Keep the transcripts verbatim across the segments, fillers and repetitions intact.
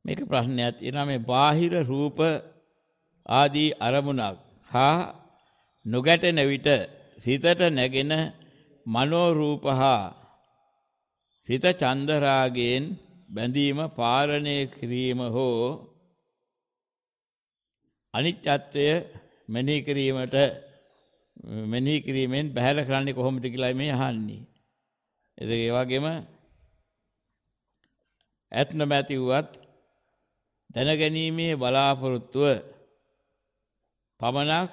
මේක ප්‍රශ්නයක් තියෙනවා මේ බාහිර රූප ආදී අරමුණක් හා නොගැටෙන විට සිතට නැගෙන මනෝ රූප හා සිත චන්ද රාගයෙන් බැඳීම පාලනය කිරීම හෝ අනිත්‍යත්වය මෙනෙහි කිරීමට මෙනෙහි කිරීමෙන් බැහැර කරන්නේ කොහොමද කියලා මේ අහන්නේ. ඒක ඒ වගේම ඇත් නොමැති වුවත් දැනගැනීමේ බලාපොරොත්තුව පමණක්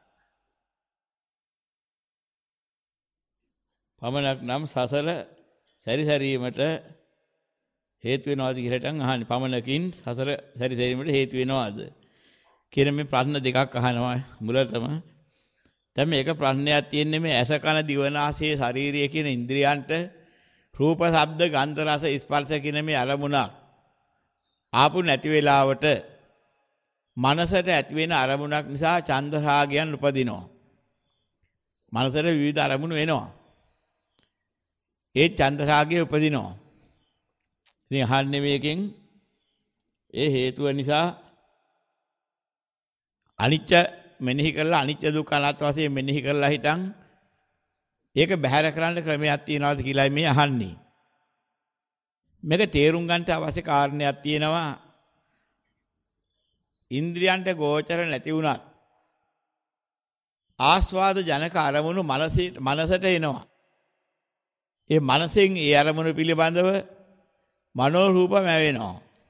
පමණක් නම් සසල සැරිසැරීමට හේතු වෙනවාද කියලා අහන්නේ. පමණකින් සසල සැරිසැරීමට හේතු වෙනවාද කියන මේ ප්‍රශ්න දෙකක් අහනවා මුලටම. දැන් මේක ප්‍රශ්නයක් තියෙන්නේ මේ ඇස කන දිව නාසය ශරීරය කියන ඉන්ද්‍රියන්ට රූප ශබ්ද ගන්ධ රස ස්පර්ශ කියන මේ අරමුණ ආපු නැති වෙලාවට මනසට ඇති වෙන අරමුණක් නිසා ඡන්ද රාගයන් උපදිනවා. මනසට විවිධ අරමුණු එනවා. ඒ ඡන්ද රාගය උපදිනවා. ඉතින් අහන්නේ මේකෙන් ඒ හේතුව නිසා අනිච්ච මෙනෙහි කරලා අනිච්ච දුක්ඛ අනාත්ම වශයෙන් මෙනෙහි කරලා හිටන් ඒක බැහැර කරන්න ක්‍රමයක් තියනවාද කියලා මේ අහන්නේ. මේක තේරුම් ගන්නට අවශ්‍ය කාරණයක් තියෙනවා. ඉන්ද්‍රියන්ට ගෝචර නැති වුණත් ආස්වාද ජනක අරමුණු මනසේ මනසට එනවා. ඒ මනසෙන් ඒ අරමුණු පිළිබඳව මනෝ රූප මැවෙනවා.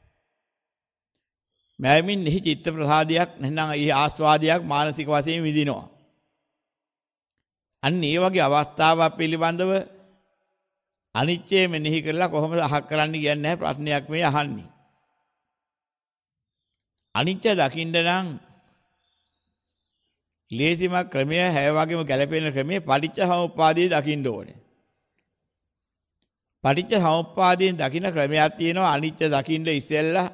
මැවීමෙන් එහි චිත්ත ප්‍රසාදයක් නැත්නම් ඒ ආස්වාදයක් මානසික වශයෙන් විඳිනවා. අන්න ඒ වගේ අවස්ථාවක් පිළිබඳව අනිච්චය මෙනෙහි කරලා කොහොමද අහක් කරන්න කියන්නේ නැහැ ප්‍රශ්නයක් මේ අහන්නේ. අනිච්ච දකින්න නම් ලේසිම ක්‍රමය හැය වගේම ගැළපෙන ක්‍රමය පටිච්ච සමුප්පාදයේ දකින්න ඕනේ. පටිච්ච සමුප්පාදයෙන් දකින්න ක්‍රමයක් තියෙනවා. අනිච්ච දකින්න ඉස්සෙල්ලා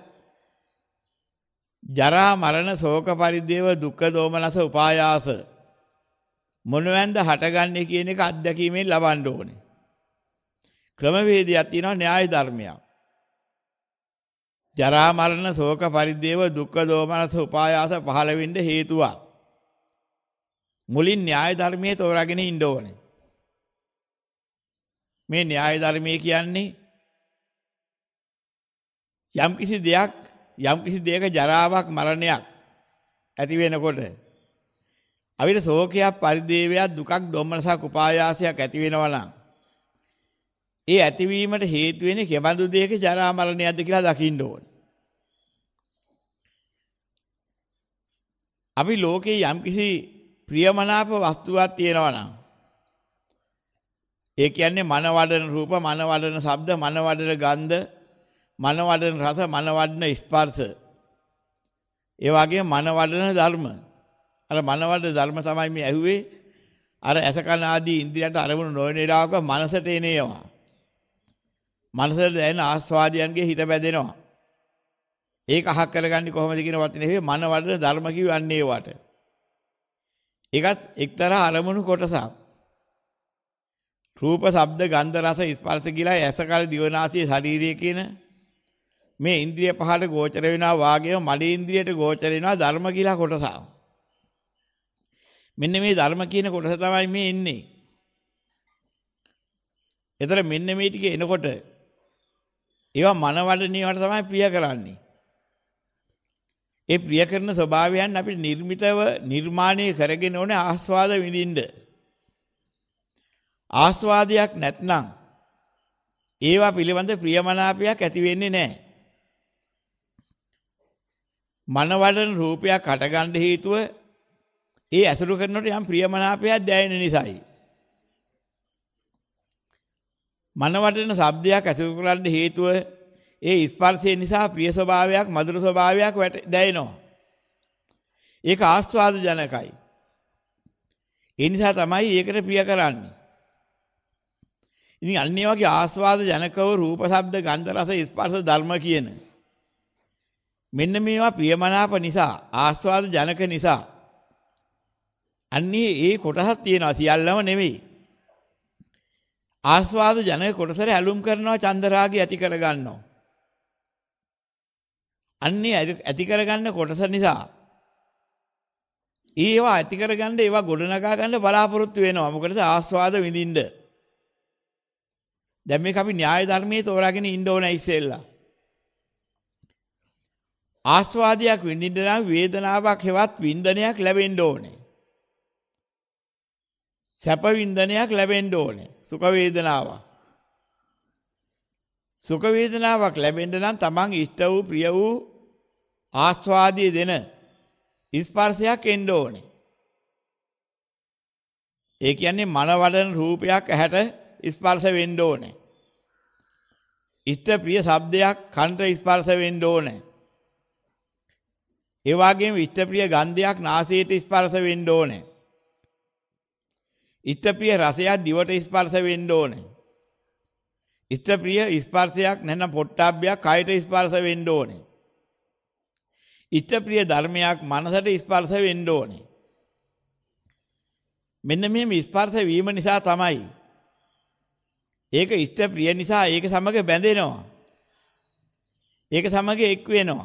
ජරා මරණ ශෝක පරිදේව දුක්ඛ දෝමනස උපායාස මොනවැන්ද හටගන්නේ කියන එක අත්දැකීමෙන් ලබන්න ඕනේ. ක්‍රමවේදයක් තියෙනවා න්‍යාය ධර්මයක්. ජරා මරණ ශෝක පරිදේව දුක්ඛ දෝමනස උපායාස පහළ වෙන්න හේතුවක්. මුලින් න්‍යාය ධර්මයේ තෝරාගෙන ඉන්න ඕනේ. මේ න්‍යාය ධර්මයේ කියන්නේ යම් කිසි දෙයක් යම් කිසි දෙයක ජරාවක් මරණයක් ඇති වෙනකොට අවිර ශෝකයක් පරිදේවයක් දුකක් දොම්නසක් උපායාසයක් ඇති වෙනවා නම් ඒ ඇතිවීමට හේතු වෙන්නේ කෙබඳු දෙයක ජරා මරණයක්ද කියලා දකින්න ඕනේ. අපි ලෝකේ යම් කිසි ප්‍රියමනාප වස්තුවක් තියෙනවා නම් ඒ කියන්නේ මන වඩන රූප, මන වඩන ශබ්ද, මන වඩන ගන්ධ, මන වඩන රස, මන වඩන ස්පර්ශ. ඒ වගේම මන වඩන ධර්ම. අර මන වඩන ධර්ම තමයි මේ ඇහුවේ. අර ඇස කන ආදී ඉන්ද්‍රියන්ට අරමුණු නොවන ඉරාවක මනසට එනේවා. මනසට දැනෙන ආස්වාදයන්ගේ හිත බැඳෙනවා. ඒක අහක් කරගන්නේ කොහොමද කියන වචනේ නෙවෙයි මන වඩන ධර්ම කියවන්නේ ඒවට. ඒකත් එක්තරා අරමුණු කොටසක්. රූප, ශබ්ද, ගන්ධ, රස, ස්පර්ශ කියලා ඇස කන දිව නාසය ශරීරය කියන මේ ඉන්ද්‍රිය පහට ගෝචර වෙනවා වාගේම මන ඉන්ද්‍රියට ගෝචර වෙනවා ධර්ම කියලා කොටසක්. මෙන්න මේ ධර්ම කියන කොටස තමයි මේ ඉන්නේ. ඒතර මෙන්න මේ ටික එනකොට ඒවා මන වඩනේවට තමයි ප්‍රිය කරන්නේ. ඒ ප්‍රිය කරන ස්වභාවයන් අපිට නිර්මිතව නිර්මාණය කරගෙන ඕනේ ආස්වාද විඳින්න. ආස්වාදයක් නැත්නම් ඒවා පිළිබඳ ප්‍රියමනාපයක් ඇති වෙන්නේ නැහැ. මනවඩන රූපයක් හටගන්න හේතුව ඒ ඇසුරු කරනකොට යම් ප්‍රියමනාපයක් දැනෙන නිසායි. මනවඩන ශබ්දයක් ඇසුරු කරන්න හේතුව ඒ ස්පර්ශය නිසා ප්‍රිය ස්වභාවයක්, මధుර ස්වභාවයක් දැනෙනවා. ඒක ආස්වාද ජනකයි. ඒ නිසා තමයි ඒකට ප්‍රිය කරන්නේ. ඉතින් අන්නේ වගේ ආස්වාද ජනකව රූප, ශබ්ද, ගන්ධ, රස, ස්පර්ශ ධර්ම කියන මෙන්න මේවා ප්‍රියමනාප නිසා, ආස්වාද ජනක නිසා අන්නේ ඒ කොටසක් තියෙනවා සියල්ලම නෙවෙයි. ආස්වාද ජනක කොටසට ඇලුම් කරනවා චන්දරාගය ඇති කර ගන්නවා. අන්නේ ඇති කරගන්න කොටස නිසා ඒවා ඇති කරගන්න ඒවා ගොඩනගා ගන්න බලාපොරොත්තු වෙනවා. මොකටද? ආස්වාද විඳින්න. දැන් මේක අපි න්‍යාය ධර්මයේ තෝරාගෙන ඉන්න ඕන ඉස්සෙල්ලා. ආස්වාදයක් විඳින්න නම් වේදනාවක් හෙවත් වින්දනයක් ලැබෙන්න ඕනේ. සැප වින්දනයක් ලැබෙන්න ඕනේ. සුඛ වේදනාවක්. සුඛ වේදනාවක් ලැබෙන්න නම් තමන් ඉෂ්ට වූ ප්‍රිය වූ ආස්වාදයේ දෙන ස්පර්ශයක් එන්න ඕනේ. ඒ කියන්නේ මනවඩන රූපයක් ඇහැට ස්පර්ශ වෙන්න ඕනේ. ඉෂ්ට ප්‍රිය ශබ්දයක් කනට ස්පර්ශ වෙන්න ඕනේ. ඒ වගේම ඉෂ්ට ප්‍රිය ගන්ධයක් නාසයට ස්පර්ශ වෙන්න ඕනේ. ඉෂ්ට ප්‍රිය රසයක් දිවට ස්පර්ශ වෙන්න ඕනේ. ඉෂ්ට ප්‍රිය ස්පර්ශයක් නැත්නම් පොට්ටබ්බයක් කයට ස්පර්ශ වෙන්න ඕනේ. ඉෂ්ට ප්‍රිය ධර්මයක් මනසට ස්පර්ශ වෙන්න ඕනේ. මෙන්න මේ ස්පර්ශ වීම නිසා තමයි ඒක ඉෂ්ට ප්‍රිය නිසා ඒක සමග බැඳෙනවා. ඒක සමග එක් වෙනවා.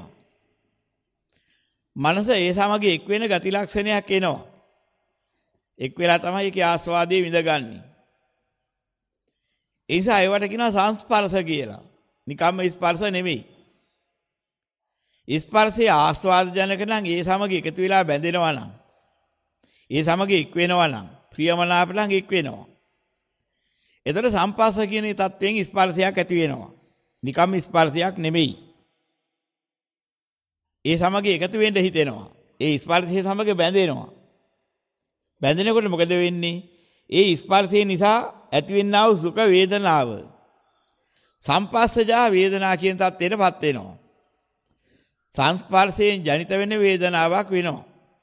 මනස ඒ සමග එක් වෙන ගති ලක්ෂණයක් එනවා. එක් වෙලා තමයි ඒකේ ආස්වාදයේ විඳගන්නේ. ඒ නිසා ඒවට කියනවා සංස්පර්ශ කියලා. නිකම්ම ස්පර්ශ නෙමෙයි. ස්පර්ශයේ ආස්වාද ජනක නම් ඒ සමග එකතු වෙලා බැඳෙනවා නම් ඒ සමග එක් වෙනවා නම් ප්‍රියමනාප නම් එක් වෙනවා. එතකොට සංපස්ස කියන තත්වයෙන් ස්පර්ශයක් ඇති වෙනවා. නිකම් ස්පර්ශයක් නෙමෙයි. ඒ සමග එකතු වෙන්න හිතෙනවා. ඒ ස්පර්ශයේ සමග බැඳෙනවා. බැඳෙනකොට මොකද වෙන්නේ? ඒ ස්පර්ශය නිසා ඇතිවෙනා වූ සුඛ වේදනාව සංපස්සජා වේදනා කියන තත්ත්වයටපත් වෙනවා. සංස්පර්ශයෙන් ජනිත වෙන වේදනාවක් වෙනවා.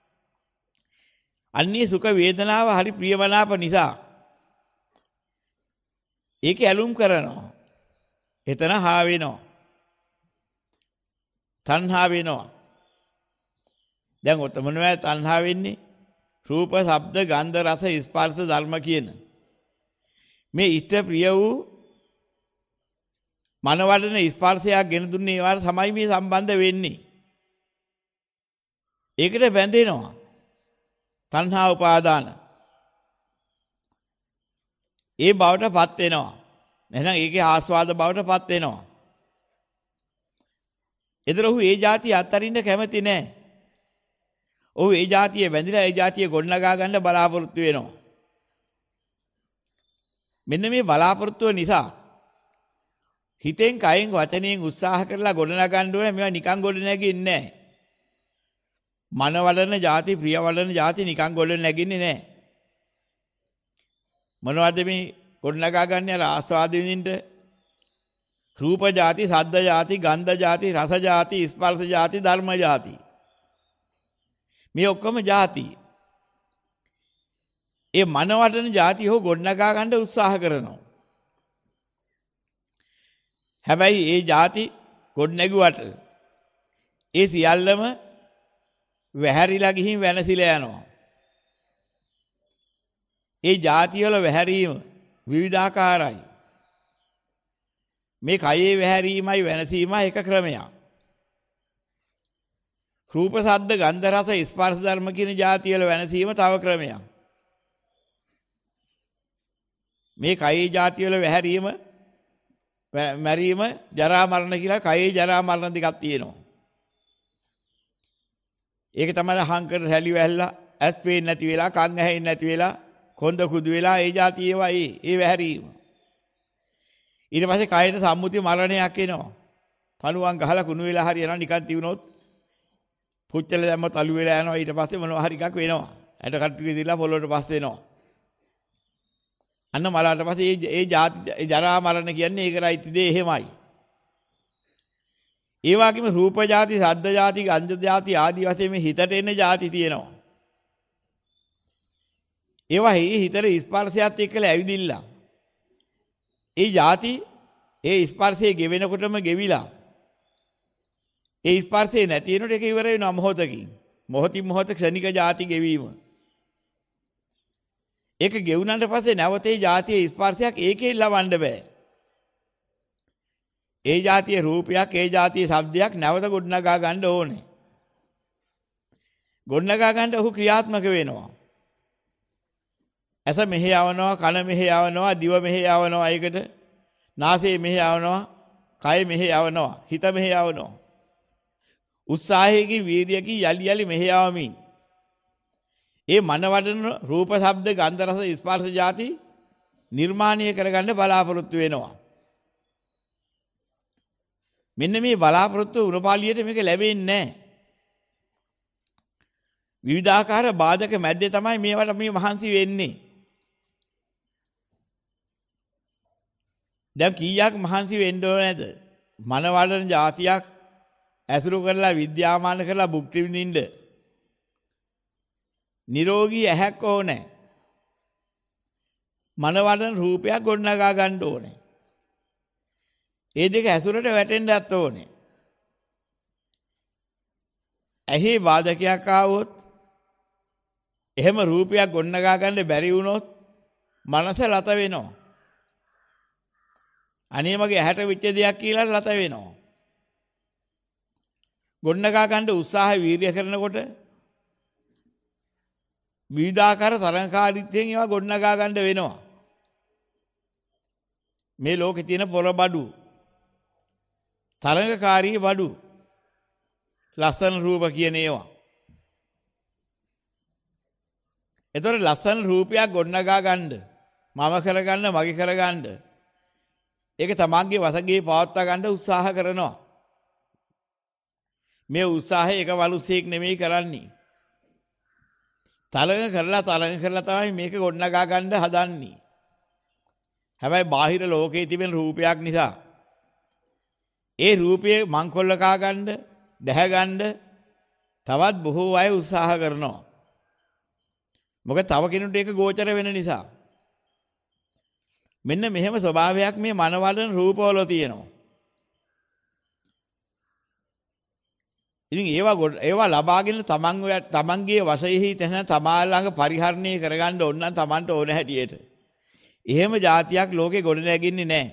අන්නේ සුඛ වේදනාව හරි ප්‍රියමනාප නිසා ඒක ඇලුම් කරනවා. එතන හා වෙනවා. තණ්හා වෙනවා. දැන් ඔත මොනවද තණ්හා වෙන්නේ? රූප, ශබ්ද, ගන්ධ, රස, ස්පර්ශ ධර්ම කියන මේ ඉෂ්ට ප්‍රිය වූ මනවඩන ස්පර්ශයක් ගෙන දුන්නේ ඒවට තමයි මේ සම්බන්ධ වෙන්නේ. ඒකට බැඳෙනවා. තණ්හා උපාදාන. ඒ බවටපත් වෙනවා. එහෙනම් ඒකේ ආස්වාද බවටපත් වෙනවා. ඒතර ඔහු ඒ જાතිය අත්තරින්න කැමති නැහැ. ඔහු ඒ જાතිය බැඳිලා ඒ જાතිය ගොඩනගා ගන්න බලාපොරොත්තු වෙනවා. මෙන්න මේ බලාපොරොත්තුව නිසා හිතෙන් කයෙන් වචනයෙන් උත්සාහ කරලා ගොඩනගන්න ඕනේ. මේවා නිකන් ගොඩ නැගින්නේ නැහැ. මන වඩන જાති, ප්‍රිය වඩන જાති නිකන් ගොඩ නැගින්නේ නැහැ. මොනවද මේ ගොඩනගා ගන්න අර ආස්වාද විඳින්න? රූප જાති, සද්ද જાති, ගන්ධ જાති, රස જાති, ස්පර්ශ જાති, ධර්ම જાති. මේ ඔක්කොම જાති. ඒ මන වඩන જાති හෝ ගොඩනගා ගන්න උත්සාහ කරනවා. හැබැයි ඒ જાති ගොඩ නැගුවට ඒ සියල්ලම වැහැරිලා ගිහින් වෙනසිලා යනවා. ඒ જાති වල වැහැරීම විවිධාකාරයි. මේ කයේ වැහැරීමයි වෙනසීමයි එක ක්‍රමයක්. රූප, ශබ්ද, ගන්ධ, රස, ස්පර්ශ ධර්ම කියන જાති වල වෙනසීම තව ක්‍රමයක්. මේ කයේ જાති වල වැහැරීම මැරීම ජරා මරණ කියලා කයේ ජරා මරණ දෙකක් තියෙනවා. ඒක තමයි අහංකර රැලි වැල්ලා ඇස් පේන්නේ නැති වෙලා කන් ඇහෙන්නේ නැති වෙලා කොන්ද කුදු වෙලා ඒ જાති ඒවා ඒ ඒ වැහැරීම. ඊට පස්සේ කයට සම්මුති මරණයක් එනවා. පණුවන් ගහලා කුණු වෙලා හරියනවා නිකන් තියුනොත් පුච්චල දැම්මත් අලු වෙලා යනවා. ඊට පස්සේ මොනවා හරි එකක් වෙනවා. ඇට කට්ටිය දිලා පොළොවට පස් වෙනවා. අන්න මලාට පස්සේ ඒ ඒ જાති ඒ ජරා මරණ කියන්නේ ඒකයි දේ එහෙමයි. ඒ වගේම රූප જાති, ශබ්ද જાති, ගන්ධ જાති ආදී වශයෙන් මේ හිතට එන જાති තියෙනවා. ඒවා හිතේ ස්පර්ශයත් එක්කලා ඇවිදින්න. ඒ જાති ඒ ස්පර්ශයේ ගෙවෙනකොටම ගෙවිලා ඒ ස්පර්ශේ නැති වෙනකොට ඒක ඉවර වෙනවා මොහොතකින්. මොහොතින් මොහොත ක්ෂණික જાති ගෙවීම. ඒක ගෙවුනට පස්සේ නැවතේ જાතියේ ස්පර්ශයක් ඒකේ ලවන්න බෑ. ඒ જાතිය රූපයක් ඒ જાතිය ශබ්දයක් නැවත ගොඩනගා ගන්න ඕනේ. ගොඩනගා ගන්න ඔහු ක්‍රියාත්මක වෙනවා. ඇස මෙහෙ යවනවා, කන මෙහෙ යවනවා, දිව මෙහෙ යවනවා, ඒකට නාසය මෙහෙ යවනවා, කය මෙහෙ යවනවා, හිත මෙහෙ යවනවා. උත්සාහයකින් වීර්යයකින් යලි යලි මෙහෙ යවමින් ඒ මනවඩන රූප ශබ්ද ගන්ධ රස ස්පර්ශ જાති නිර්මාණය කරගන්න බලාපොරොත්තු වෙනවා. මෙන්න මේ බලාපොරොත්තු උණපාලියට මේක ලැබෙන්නේ නැහැ. විවිධාකාර බාධක මැද්දේ තමයි මේවට මේ මහන්සි වෙන්නේ. දැන් කීයක් මහන්සි වෙන්න ඕන නැද? මනවඩන જાතියක් ඇසුරු කරලා විද්‍යාමාන කරලා භුක්ති විඳින්න නිරෝගී ඇහැක් ඕනේ. මනවඩන රූපයක් ගොඩනගා ගන්න ඕනේ. ඒ දෙක ඇසුරට වැටෙන්නත් ඕනේ. ඇහි බාධකයක් ආවොත් එහෙම රූපයක් ගොඩනගා ගන්න බැරි වුණොත් මනස ලත වෙනවා. අනේ මගේ ඇහැට විච්ච දෙයක් කියලා ලත වෙනවා. ගොඩනගා ගන්න උත්සාහ වීර්ය කරනකොට විවිධාකාර තරංකාරීත්වයෙන් ඒවා ගොඩනගා ගන්න වෙනවා. මේ ලෝකේ තියෙන පොර බඩු තරංගකාරී බඩු ලස්සන රූප කියන ඒවා. ඒතර ලස්සන රූපයක් ගොඩනගා ගන්න මම කරගන්න මගේ කරගන්න ඒක තමන්ගේ වසඟේ පවත්වා ගන්න උත්සාහ කරනවා. මේ උත්සාහය එක වලුස්සෙක් නෙමෙයි කරන්නේ. තරංග කරලා තරංග කරලා තමයි මේක ගොඩනගා ගන්න හදන්නේ. හැබැයි බාහිර ලෝකයේ තිබෙන රූපයක් නිසා ඒ රූපයේ මංකොල්ල කා ගන්න, දැහැ ගන්න තවත් බොහෝ අය උත්සාහ කරනවා. මොකද තව කෙනෙකුට ඒක ගෝචර වෙන නිසා. මෙන්න මෙහෙම ස්වභාවයක් මේ මනවලන රූපවල තියෙනවා. ඉතින් ඒවා ඒවා ලබාගෙන තමන් තමන්ගේ වශයෙහි තැන තමා ළඟ පරිහරණය කරගන්න ඕන නම් තමන්ට ඕන හැටියට. එහෙම જાතියක් ලෝකේ ගොඩ නැගින්නේ නැහැ.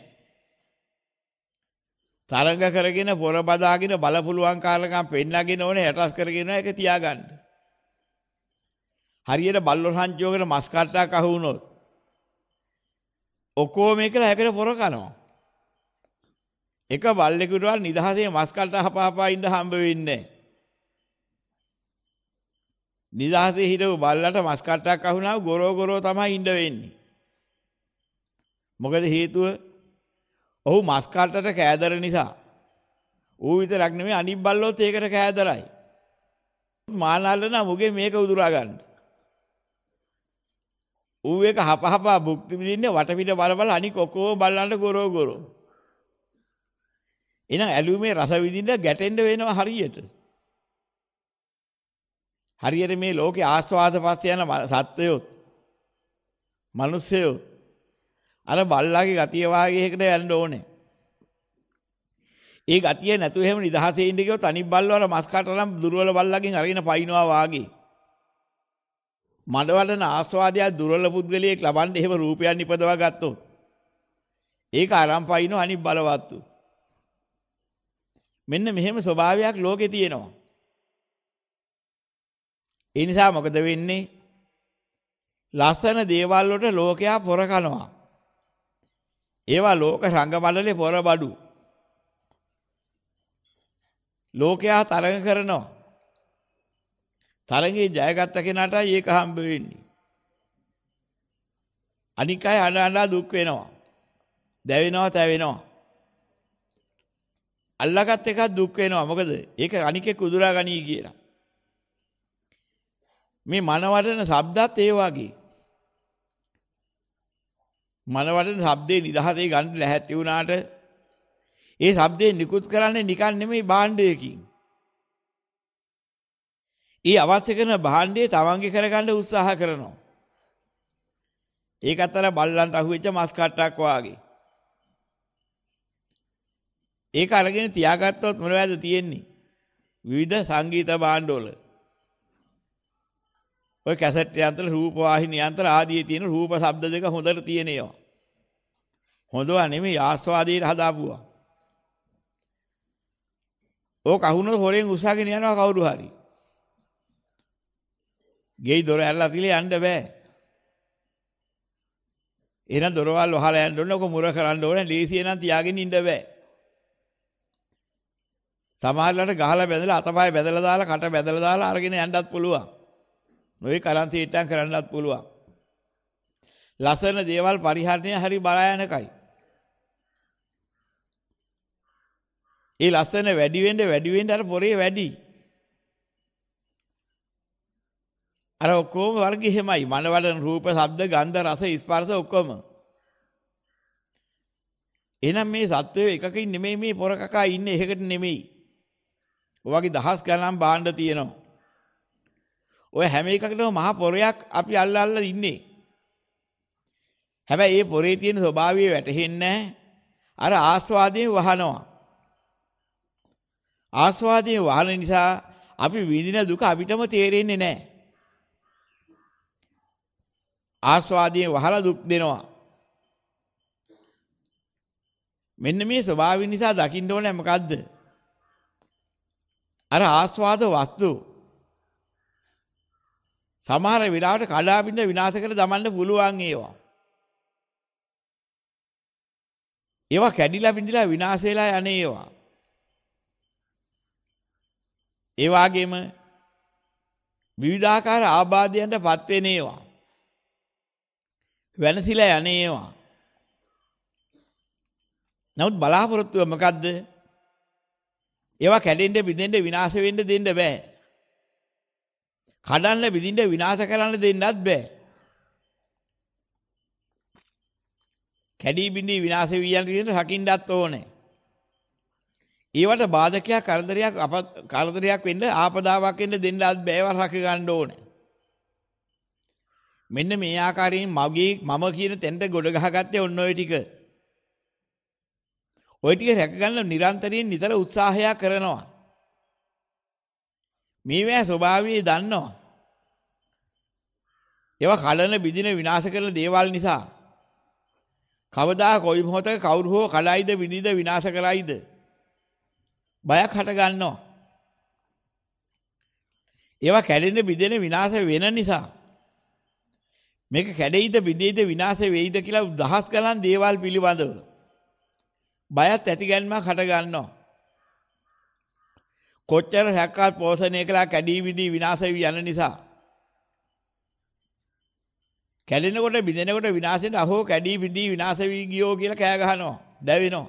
තරංග කරගෙන පොර බදාගෙන බල පුළුවන් කාලකම් පෙන්නගෙන ඕනේ හැටස් කරගෙන ඒක තියාගන්න. හරියට බල්ලෝ රංචුවකට මස් කට්ටක් අහු වුණොත් ඔක්කොම මේකලා හැකට පොර කනවා. එක බල්ලෙකුටවත් නිදහසේ මස් කට්ට හපාපා ඉන්න හම්බ වෙන්නේ නැහැ. නිදහසේ හිටව බල්ලට මස් කට්ටක් අහුණා ගොරෝ ගොරෝ තමයි ඉන්න වෙන්නේ. මොකද හේතුව ඔහු මස් කට්ටට කෑදර නිසා. ඌ විතරක් නෙමෙයි අනිත් බල්ලොත් ඒකට කෑදරයි. මානල්ල නම් මුගේ මේක උදුරා ගන්න. ඌ එක හපහපා භුක්ති විඳින්නේ වටපිට බල බල අනික ඔක්කොම බල්ලන්ට ගොරෝ ගොරෝ. එහෙනම් ඇලුමේ රස විඳින්න ගැටෙන්න වෙනවා හරියට. හරියට මේ ලෝකේ ආස්වාද පස්සේ යන සත්වයොත් මිනිස්සයෝ අර බල්ලාගේ ගතිය වාගේ එකට යන්න ඕනේ. ඒ ගතිය නැතුව එහෙම නිදහසේ ඉන්න ගියොත් අනිත් බල්ලෝ අර මස් කටරම් දුර්වල බල්ලාගෙන් අරගෙන පයින්නවා වාගේ. මඩවලන ආස්වාදය දුර්වල පුද්ගලයෙක් ලබන්න එහෙම රූපයන් නිපදවා ගත්තොත් ඒක අරන් පයින්නවා අනිත් බලවත්තු. මෙන්න මෙහෙම ස්වභාවයක් ලෝකේ තියෙනවා. ඒ නිසා මොකද වෙන්නේ? ලස්සන දේවල් වලට ලෝකයා පොර කනවා. ඒවා ලෝක රංගමඩලේ පොර බඩු. ලෝකයා තරඟ කරනවා. තරඟේ ජයගත්ත කෙනාටයි ඒක හම්බ වෙන්නේ. අනික අය අඬ අඬ දුක් වෙනවා. දැවෙනවා තැවෙනවා. අල්ලගත් එකක් දුක් වෙනවා. මොකද ඒක අනිකේ කුදුරා ගනී කියලා. මේ මනවඩන ශබ්දත් ඒ වගේ. මනවඩන ශබ්දේ නිදහසේ ගන්න ලැහැත්ති වුණාට ඒ ශබ්දේ නිකුත් කරන්නේ නිකන් නෙමෙයි භාණ්ඩයකින්. ඒ අවශ්‍ය කරන භාණ්ඩය තමන්ගේ කරගන්න උත්සාහ කරනවා. ඒකත් අර බල්ලන්ට අහුවෙච්ච මස් කට්ටක් වාගේ. ඒක අරගෙන තියාගත්තොත් මොනවද තියෙන්නේ? විවිධ සංගීත භාණ්ඩවල. ඔය කැසට් යන්ත්‍ර, රූප වාහිනී යන්ත්‍ර ආදී තියෙන රූප ශබ්ද දෙක හොඳට තියෙන ඒවා. හොඳවා නෙමෙයි ආස්වාදයේ හදාපුවා. ඕක අහුනොත් හොරෙන් උස්සගෙන යනවා කවුරු හරි. ගෙයි දොර ඇරලා තියලා යන්න බෑ. එහෙනම් දොරවල් වහලා යන්න ඕනේ. ඔක මුර කරන්න ඕනේ. ලීසිය නම් තියාගෙන ඉන්න බෑ. සමහරවිට ගහලා බැඳලා අතපය බැඳලා දාලා කට බැඳලා දාලා අරගෙන යන්නත් පුළුවන්. නොවේ කරන්ති ඉට්ටම් කරන්නත් පුළුවන්. ලස්සන දේවල් පරිහරණය හරි බලායනකයි. ඒ ලස්සන වැඩි වෙන්න වැඩි වෙන්න අර පොරේ වැඩි. අර ඔක්කොම වර්ග එහෙමයි. මනවලන රූප, ශබ්ද, ගන්ධ, රස, ස්පර්ශ ඔක්කොම. එහෙනම් මේ සත්වය එකකින් නෙමෙයි මේ පොර කකා ඉන්නේ එකකට නෙමෙයි. ඔයගේ දහස් ගණන් භාණ්ඩ තියෙනවා. ඔය හැම එකකටම මහ පොරයක් අපි අල්ල අල්ල ඉන්නේ. හැබැයි මේ පොරේ තියෙන ස්වභාවය වැටහෙන්නේ නැහැ. අර ආස්වාදයෙන් වහනවා. ආස්වාදයෙන් වහන නිසා අපි විඳින දුක අපිටම තේරෙන්නේ නැහැ. ආස්වාදයෙන් වහලා දුක් දෙනවා. මෙන්න මේ ස්වභාවය නිසා දකින්න ඕනේ මොකද්ද? අර ආස්වාද වස්තු සමහර වෙලාවට කඩා බිඳ විනාශ කර දමන්න පුළුවන් ඒවා. ඒවා කැඩිලා බිඳිලා විනාශ වෙලා යන්නේ ඒවා. ඒ වගේම විවිධාකාර ආබාධයන්ටපත් වෙන ඒවා. වෙනසිලා යන්නේ ඒවා. නමුත් බලාපොරොත්තුව මොකද්ද? ඒවා කැඩෙන්න බිඳෙන්න විනාශ වෙන්න දෙන්න බෑ. කඩන්න බිඳින්න විනාශ කරන්න දෙන්නත් බෑ. කැඩී බිඳී විනාශ වී යන විදිහට රකින්නත් ඕනේ. ඒවට බාධකයක් කරදරයක් අප කරදරයක් වෙන්න ආපදාවක් වෙන්න දෙන්නත් බෑ. ඒවා රැක ගන්න ඕනේ. මෙන්න මේ ආකාරයෙන් මගේ මම කියන තැනට ගොඩ ගහගත්තේ ඔන්න ඔය ටික. ඔය ටික රැක ගන්න නිරන්තරයෙන් නිතර උත්සාහයක් කරනවා. මේවැ ස්වභාවය දන්නවා. ඒවා කඩන බිඳින විනාශ කරන දේවල් නිසා කවදා කොයි මොහොතක කවුරු හෝ කඩයිද විඳිද විනාශ කරයිද බයක් හට ගන්නවා. ඒවා කැඩෙන බිඳෙන විනාශ වෙන නිසා මේක කැඩෙයිද බිඳෙයිද විනාශ වෙයිද කියලා දහස් ගණන් දේවල් පිළිබඳව බයත් ඇතිගැන්මක් හට ගන්නවා. කොච්චර හැක්කත් පෝෂණය කළා කැඩී බිඳී විනාශ වී යන නිසා කැඩෙනකොට බිඳෙනකොට විනාශ වෙන අහෝ කැඩී බිඳී විනාශ වී ගියෝ කියලා කෑ ගහනවා, දැවෙනවා.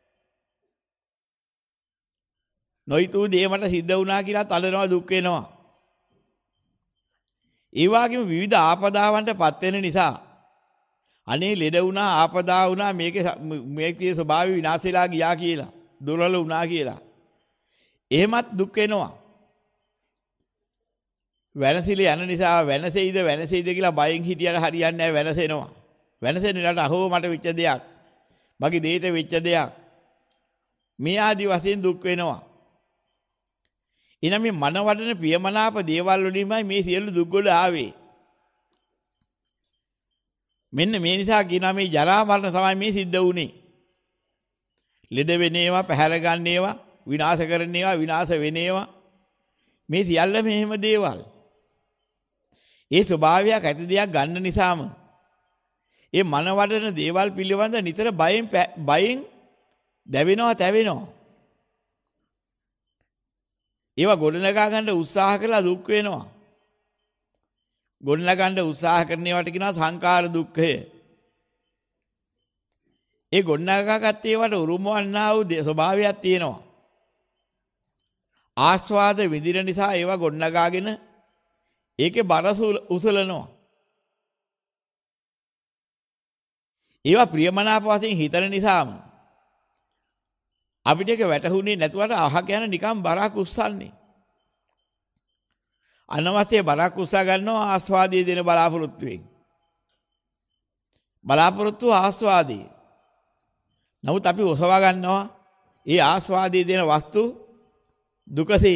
නොයිතු දේ මට සිද්ධ වුණා කියලා තලනවා, දුක් වෙනවා. ඒ වගේම විවිධ ආපදාවන්ටපත් වෙන නිසා අනේ ලෙඩ වුණා, ආපදා වුණා, මේකේ මේකේ ස්වභාවය විනාශ වෙලා ගියා කියලා, දුර්වල වුණා කියලා. එහෙමත් දුක් වෙනවා. වෙනසිලි යන නිසා වෙනසෙයිද වෙනසෙයිද කියලා බයෙන් හිටියට හරියන්නේ නැහැ. වෙනසෙනවා. වෙනසෙන ඉලට අහෝ මට වෙච්ච දෙයක්, මගේ දෙයට වෙච්ච දෙයක්, මේ ආදි වශයෙන් දුක් වෙනවා. එනම් මේ මන වඩන ප්‍රියමනාප දේවල් වලින්මයි මේ සියලු දුක් වල ආවේ. මෙන්න මේ නිසා කියනවා මේ ජරා මරණ තමයි මේ සිද්ධ වුනේ. ලෙඩ වෙන ඒවා, පැහැර ගන්න ඒවා, විනාශ කරන ඒවා, විනාශ වෙන ඒවා, මේ සියල්ල මෙහෙම දේවල්. ඒ ස්වභාවයක් ඇති දෙයක් ගන්න නිසාම ඒ මන වඩන දේවල් පිළිබඳ නිතර බයෙන් බයෙන් දැවෙනවා, තැවෙනවා. ඒවා ගොඩනගා ගන්න උත්සාහ කරලා දුක් වෙනවා. ගොඩනගා ගන්න උත්සාහ කරන ඒවාට කියනවා සංකාර දුක්ඛය. ඒ ගොඩනගා ගත්ත ඒවාට උරුම වන්නා වූ ස්වභාවයක් තියෙනවා. ආස්වාද විඳින නිසා ඒවා ගොඩනගාගෙන ඒකේ බර උසලනවා. ඒවා ප්‍රියමනාප වශයෙන් හිතන නිසාම අපිට ඒක වැටහුනේ නැතුවට අහක යන නිකම් බරක් උස්සන්නේ. අනවශ්‍ය බරක් උස්සා ගන්නවා ආස්වාදයේ දෙන බලාපොරොත්තුවෙන්. බලාපොරොත්තු ආස්වාදයේ. නමුත් අපි ඔසවා ගන්නවා ඒ ආස්වාදයේ දෙන වස්තු දුකසේ.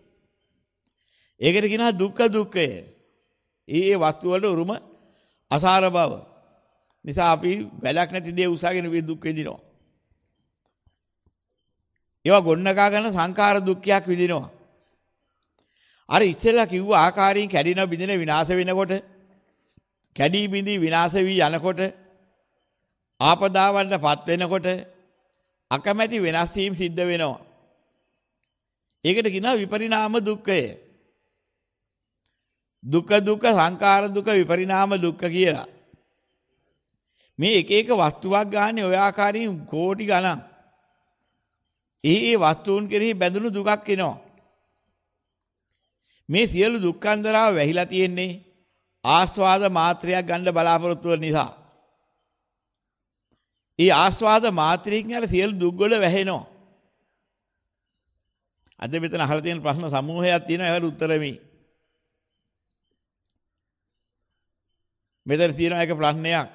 ඒකට කියනවා දුක්ඛ දුක්ඛය. ඒ වස්තු වල උරුම අසාර බව නිසා අපි වැඩක් නැති දේ උසාගෙන දුක් විඳිනවා. ඒවා ගොන්නගා ගන්න සංඛාර දුක්ඛයක් විඳිනවා. අර ඉස්සෙල්ලා කිව්ව ආකාරයෙන් කැඩින බිඳින විනාශ වෙනකොට කැඩී බිඳී විනාශ වී යනකොට ආපදාවන්ටපත් වෙනකොට අකමැති වෙනස් වීම සිද්ධ වෙනවා. ඒකට කියනවා විපරිණාම දුක්ඛය. දුක දුක සංඛාර දුක විපරිණාම දුක්ඛ කියලා. මේ එක එක වස්තුවක් ගන්න ඔය ආකාරයෙන් කෝටි ගණන්. ඒ ඒ වස්තුන් කෙරෙහි බැඳුණු දුකක් එනවා. මේ සියලු දුක්ඛන්දරාව වැහිලා තියෙන්නේ ආස්වාද මාත්‍රයක් ගන්න බලාපොරොත්තු වෙන නිසා. ඒ ආස්වාද මාත්‍රයෙන් යන සියලු දුක් වල වැහෙනවා. අද මෙතන අහලා තියෙන ප්‍රශ්න සමූහයක් තියෙනවා ඒවට උත්තර මේ. මෙතන තියෙනවා එක ප්‍රශ්නයක්.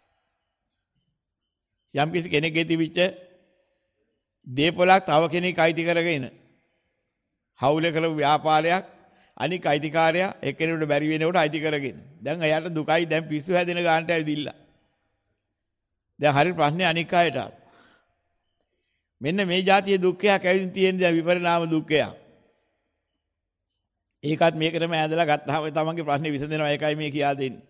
යම් කිසි කෙනෙක්ගේ තිබිච්ච දේපොලක් තව කෙනෙක් අයිති කරගෙන හවුලේ කරපු ව්‍යාපාරයක් අනික අයිතිකාරයා එක්කෙනෙකුට බැරි වෙනකොට අයිති කරගෙන. දැන් එයාට දුකයි දැන් පිස්සු හැදෙන ගානට ඇවිදින්න. දැන් හරි ප්‍රශ්නේ අනික් අයට. මෙන්න මේ જાතියේ දුක්ඛයක් ඇවිදින් තියෙන දැන් විපරිණාම දුක්ඛයක්. ඒකත් මේකටම ඈඳලා ගත්තාම තමන්ගේ ප්‍රශ්නේ විසඳෙනවා. ඒකයි මේ කියා දෙන්නේ.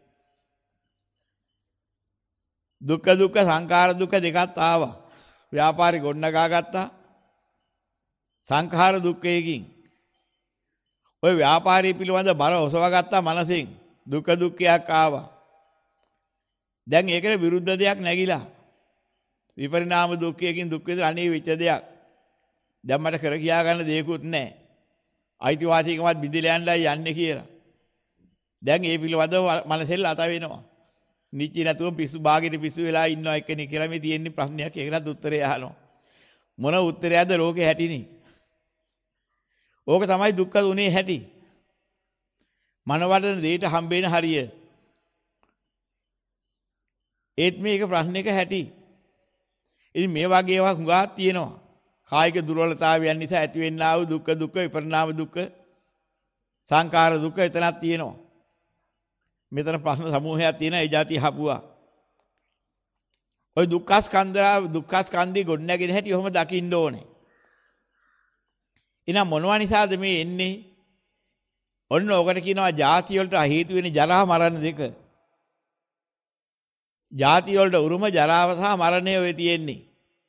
දුක්ඛ දුක්ඛ සංඛාර දුක්ඛ දෙකත් ආවා. ව්‍යාපාරي ගොඩනගා ගත්තා. සංඛාර දුක්ඛයකින් ඔය ව්‍යාපාරී පිළිබඳ බර ඔසවා ගත්තා මනසෙන්. දුක්ඛ දුක්ඛයක් ආවා. දැන් ඒකට විරුද්ධ දෙයක් නැగిලා. විපරිණාම දුක්ඛයකින් දුක් වේද අනේ වෙච්ච දෙයක්. දැන් මට කර කියා ගන්න දෙයක්වත් නැහැ. අයිතිවාසිකමත් බිඳිලා යන්නයි යන්නේ කියලා. දැන් ඒ පිළිබඳව මනසෙල් අත වෙනවා. නිචි නැතුව පිස්සු බාගෙට පිස්සු වෙලා ඉන්නවා එක්කෙනෙක් කියලා මේ තියෙන ප්‍රශ්නයක්. ඒකට උත්තරය අහනවා. මොන උත්තරයක්ද රෝගේ හැටිනේ? ඕක තමයි දුක්ඛ දුනේ හැටි. මනවඩන දෙයට හම්බෙන හරිය. ඒත් මේක ප්‍රශ්නයක හැටි. ඉතින් මේ වගේ ඒවා හුඟා තියෙනවා. කායික දුර්වලතාවයන් නිසා ඇතිවෙනා වූ දුක්ඛ දුක්ඛ විපරිණාම දුක්ඛ සංඛාර දුක්ඛ එතනක් තියෙනවා. මෙතන ප්‍රශ්න සමූහයක් තියෙන ඒ જાති හපුවා. ඔය දුක්ඛ ස්කන්ධා දුක්ඛ ස්කන්ධي ගොඩනැගෙන හැටි ඔහොම දකින්න ඕනේ. එනම් මොනවා නිසාද මේ එන්නේ? ඔන්න ඔකට කියනවා ಜಾති වලට හේතු වෙන ජරා මරණ දෙක. ಜಾති වලට උරුම ජරාව සහ මරණය වෙ තියෙන්නේ.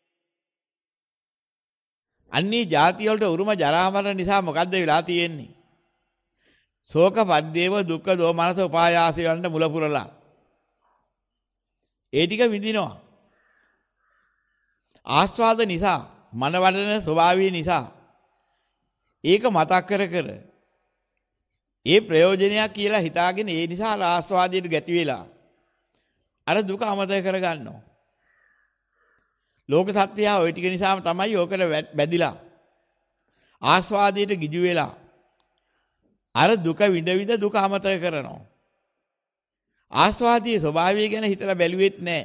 අන්නේ ಜಾති වලට උරුම ජරා මරණ නිසා මොකද්ද වෙලා තියෙන්නේ? ශෝක පරිදේව දුක්ඛ දෝමනස උපායාසය වලට මුල පුරලා. ඒ ටික විඳිනවා. ආස්වාද නිසා, මනවඩන ස්වභාවය නිසා ඒක මතක් කර කර ඒ ප්‍රයෝජනයක් කියලා හිතාගෙන ඒ නිසා ආස්වාදයට ගැති වෙලා අර දුක අමතක කර ගන්නවා. ලෝක සත්‍යය ওই ටික නිසාම තමයි ඕකට බැඳිලා ආස්වාදයට ගිජු වෙලා අර දුක විඳ විඳ දුක අමතක කරනවා. ආස්වාදයේ ස්වභාවය ගැන හිතලා බැලුවෙත් නැහැ.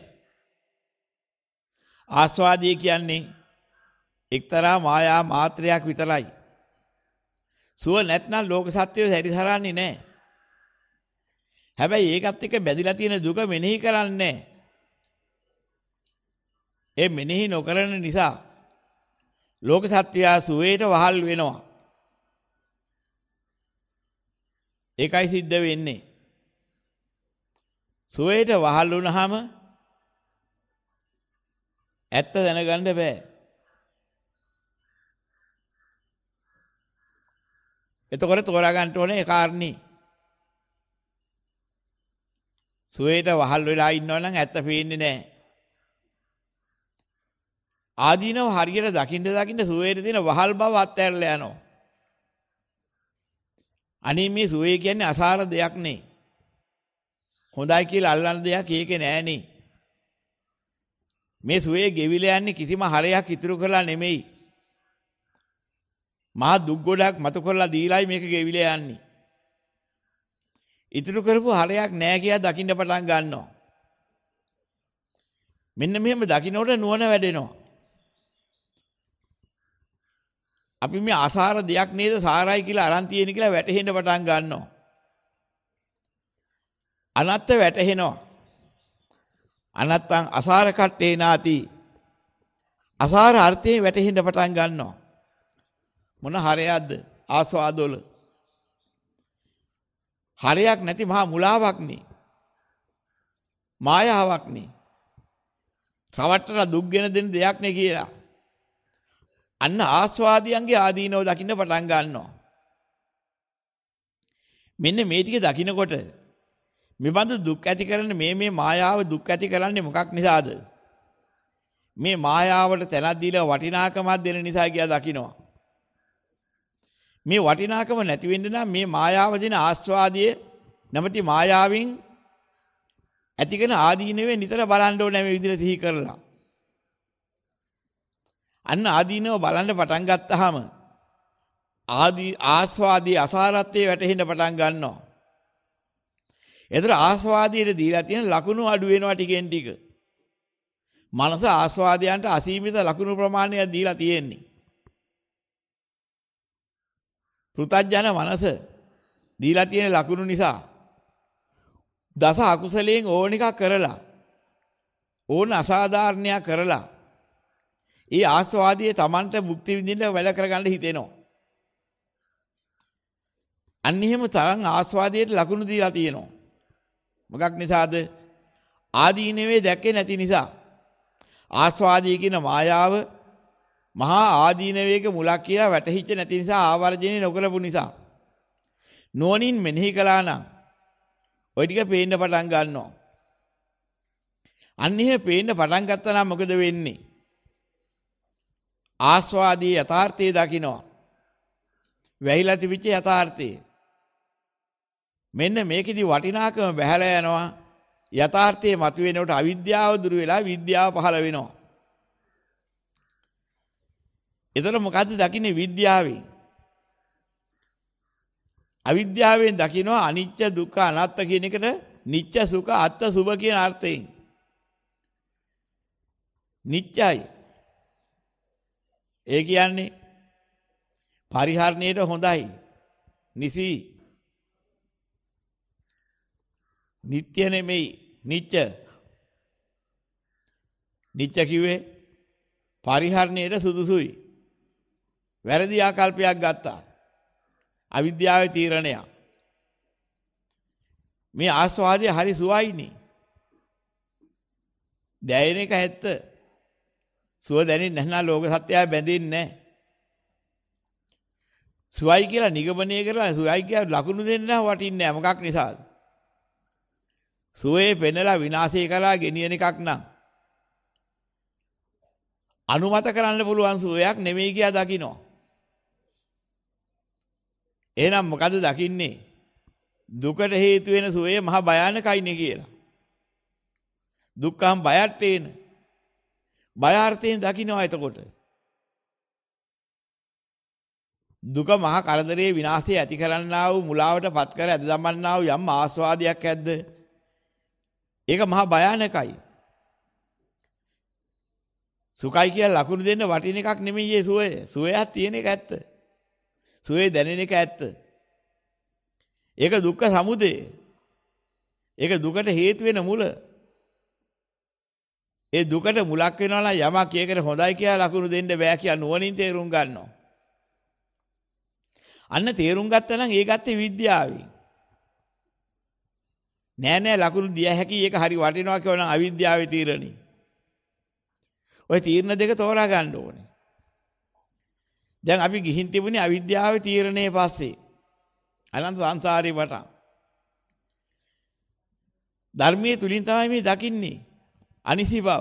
ආස්වාදය කියන්නේ එක්තරා මායා මාත්‍රයක් විතරයි. සුව නැත්නම් ලෝක සත්‍යය සැරිසරන්නේ නැහැ. හැබැයි ඒකත් එක්ක බැඳිලා තියෙන දුක මෙනෙහි කරන්නේ නැහැ. ඒ මෙනෙහි නොකරන නිසා ලෝක සත්‍යය සුවේට වහල් වෙනවා. ඒකයි සිද්ධ වෙන්නේ. සුවේට වහල් වුණාම ඇත්ත දැනගන්න බෑ. එතකොට තෝරා ගන්න ඕනේ ඒ කාරණේ. සුවේට වහල් වෙලා ඉන්නවනම් ඇත්ත පේන්නේ නැහැ. ආදීනව හරියට දකින්න දකින්න සුවේට තියෙන වහල් බව අත්හැරලා යනවා. අනේ මේ සුවේ කියන්නේ අසාර දෙයක් නේ. හොඳයි කියලා අල්ලන දෙයක් ඒකේ නෑනේ. මේ සුවේ ගෙවිලා යන්නේ කිසිම හරයක් ඉතුරු කරලා නෙමෙයි. මහා දුක් ගොඩක් මතු කරලා දීලායි මේක ගෙවිලා යන්නේ. ඉතුරු කරපු හරයක් නෑ කියලා දකින්න පටන් ගන්නවා. මෙන්න මෙහෙම දකින්නකොට නුවණ වැඩෙනවා. අපි මේ අසාර දෙයක් නේද සාරයි කියලා අරන් තියෙන කියලා වැටහෙන්න පටන් ගන්නවා. අනත්ත වැටහෙනවා. අනත්තං අසාර කට්ටේ නාති. අසාර අර්ථයෙන් වැටෙන්න පටන් ගන්නවා. මොන හරයක්ද ආස්වාදවල? හරයක් නැති මහා මුලාවක් නේ. මායාවක් නේ. රවට්ටලා දුක් ගෙන දෙන දෙයක් නේ කියලා. අන්න ආස්වාදියන්ගේ ආදීනව දකින්න පටන් ගන්නවා. මෙන්න මේ ටික දකින්නකොට මෙබඳු දුක් ඇති කරන මේ මේ මායාව දුක් ඇති කරන්නේ මොකක් නිසාද? මේ මායාවට තැනක් දීලා වටිනාකමක් දෙන නිසා කියලා දකින්නවා. මේ වටිනාකම නැති වෙන්න නම් මේ මායාව දෙන ආස්වාදයේ නැමැති මායාවෙන් ඇති කරන ආදීනවේ නිතර බලන්න ඕනේ මේ විදිහට සිහි කරලා. අන්න ආදීනව බලන්න පටන් ගත්තාම ආදී ආස්වාදී අසාරත්වයේ වැටෙන්න පටන් ගන්නවා. ඒතර ආස්වාදයේ දීලා තියෙන ලකුණු අඩු වෙනවා ටිකෙන් ටික. මනස ආස්වාදයන්ට අසීමිත ලකුණු ප්‍රමාණයක් දීලා තියෙන්නේ. පෘථග්ජන මනස දීලා තියෙන ලකුණු නිසා දස අකුසලයෙන් ඕන එකක් කරලා ඕන අසාධාරණයක් කරලා ඒ ආස්වාදයේ Tamanට භුක්ති විඳින්න වැඩ කරගන්න හිතෙනවා. අන්න එහෙම තරම් ආස්වාදයට ලකුණු දීලා තියෙනවා. මොකක් නිසාද? ආදීනවේ දැක්කේ නැති නිසා. ආස්වාදී කියන මායාව මහා ආදීනවේක මුලක් කියලා වැටහිච්ච නැති නිසා ආවර්ජනේ නොකරපු නිසා. නෝනින් මෙනෙහි කළා නම් ওই ටික පේන්න පටන් ගන්නවා. අන්න එහෙම පේන්න පටන් ගත්තා නම් මොකද වෙන්නේ? ආස්වාදී යථාර්ථය දකින්නවා. වැහිලා තිබිච්ච යථාර්ථය. මෙන්න මේකෙදි වටිනාකම බහැලා යනවා. යථාර්ථයේ මතුවෙනකොට අවිද්‍යාව දුරු වෙලා විද්‍යාව පහළ වෙනවා. එතන මොකද්ද දකින්නේ විද්‍යාවෙන්? අවිද්‍යාවෙන් දකින්නවා අනිච්ච දුක්ඛ අනාත්ත කියන එකට නිච්ච සුඛ අත්ත සුභ කියන අර්ථයෙන්. නිච්චයි. ඒ කියන්නේ පරිහරණයට හොඳයි. නිසි. නිට්ටය නෙමෙයි නිච්ච. නිච්ච කිව්වේ පරිහරණයට සුදුසුයි. වැරදි ආකල්පයක් ගත්තා. අවිද්‍යාවේ තීරණය. මේ ආස්වාදය හරි සුවයිනේ. දැනෙන එක ඇත්ත. සුව දැනෙන්නේ නැත්නම් ලෝක සත්‍යය බැඳෙන්නේ නැහැ. සුවයි කියලා නිගමනය කරලා සුවයි කියලා ලකුණු දෙන්න වටින්නේ නැහැ. මොකක් නිසාද? සුවේ පෙන්නලා විනාශය කරලා ගෙනියන එකක් නම් අනුමත කරන්න පුළුවන් සුවයක් නෙමෙයි කියලා දකින්නවා. එහෙනම් මොකද දකින්නේ? දුකට හේතු වෙන සුවේ මහා භයානකයිනේ කියලා. දුක්ඛම් බයට්ටේන. බයාර්ථයෙන් දකින්නවා එතකොට. දුක මහා කරදරේ විනාශය ඇති කරන්නා වූ මුලාවට පත් කර ඇද දමන්නා වූ යම් ආස්වාදයක් ඇද්ද? ඒක මහා භයානකයි. සුඛයි කියලා ලකුණු දෙන්න වටින එකක් නෙමෙයි ඒ සුවය. සුවයක් තියෙන එක ඇත්ත. සුවේ දැනෙන එක ඇත්ත. ඒක දුක්ඛ සමුදය. ඒක දුකට හේතු වෙන මුල. ඒ දුකට මුලක් වෙනවා නම් යමක් ඒකට හොඳයි කියලා ලකුණු දෙන්න බෑ කියලා නුවණින් තේරුම් ගන්නවා. අන්න තේරුම් ගත්තා නම් ඒ ගත්තේ විද්‍යාවෙන්. නෑ නෑ ලකුණු දිය හැකි ඒක හරි වටිනවා කියලා නම් අවිද්‍යාවේ තීරණේ. ඔය තීරණ දෙක තෝරා ගන්න ඕනේ. දැන් අපි ගිහින් තිබුණේ අවිද්‍යාවේ තීරණේ පස්සේ. අනන්ත සංසාරේ වටා. ධර්මයේ තුලින් තමයි මේ දකින්නේ. අනිසි බව.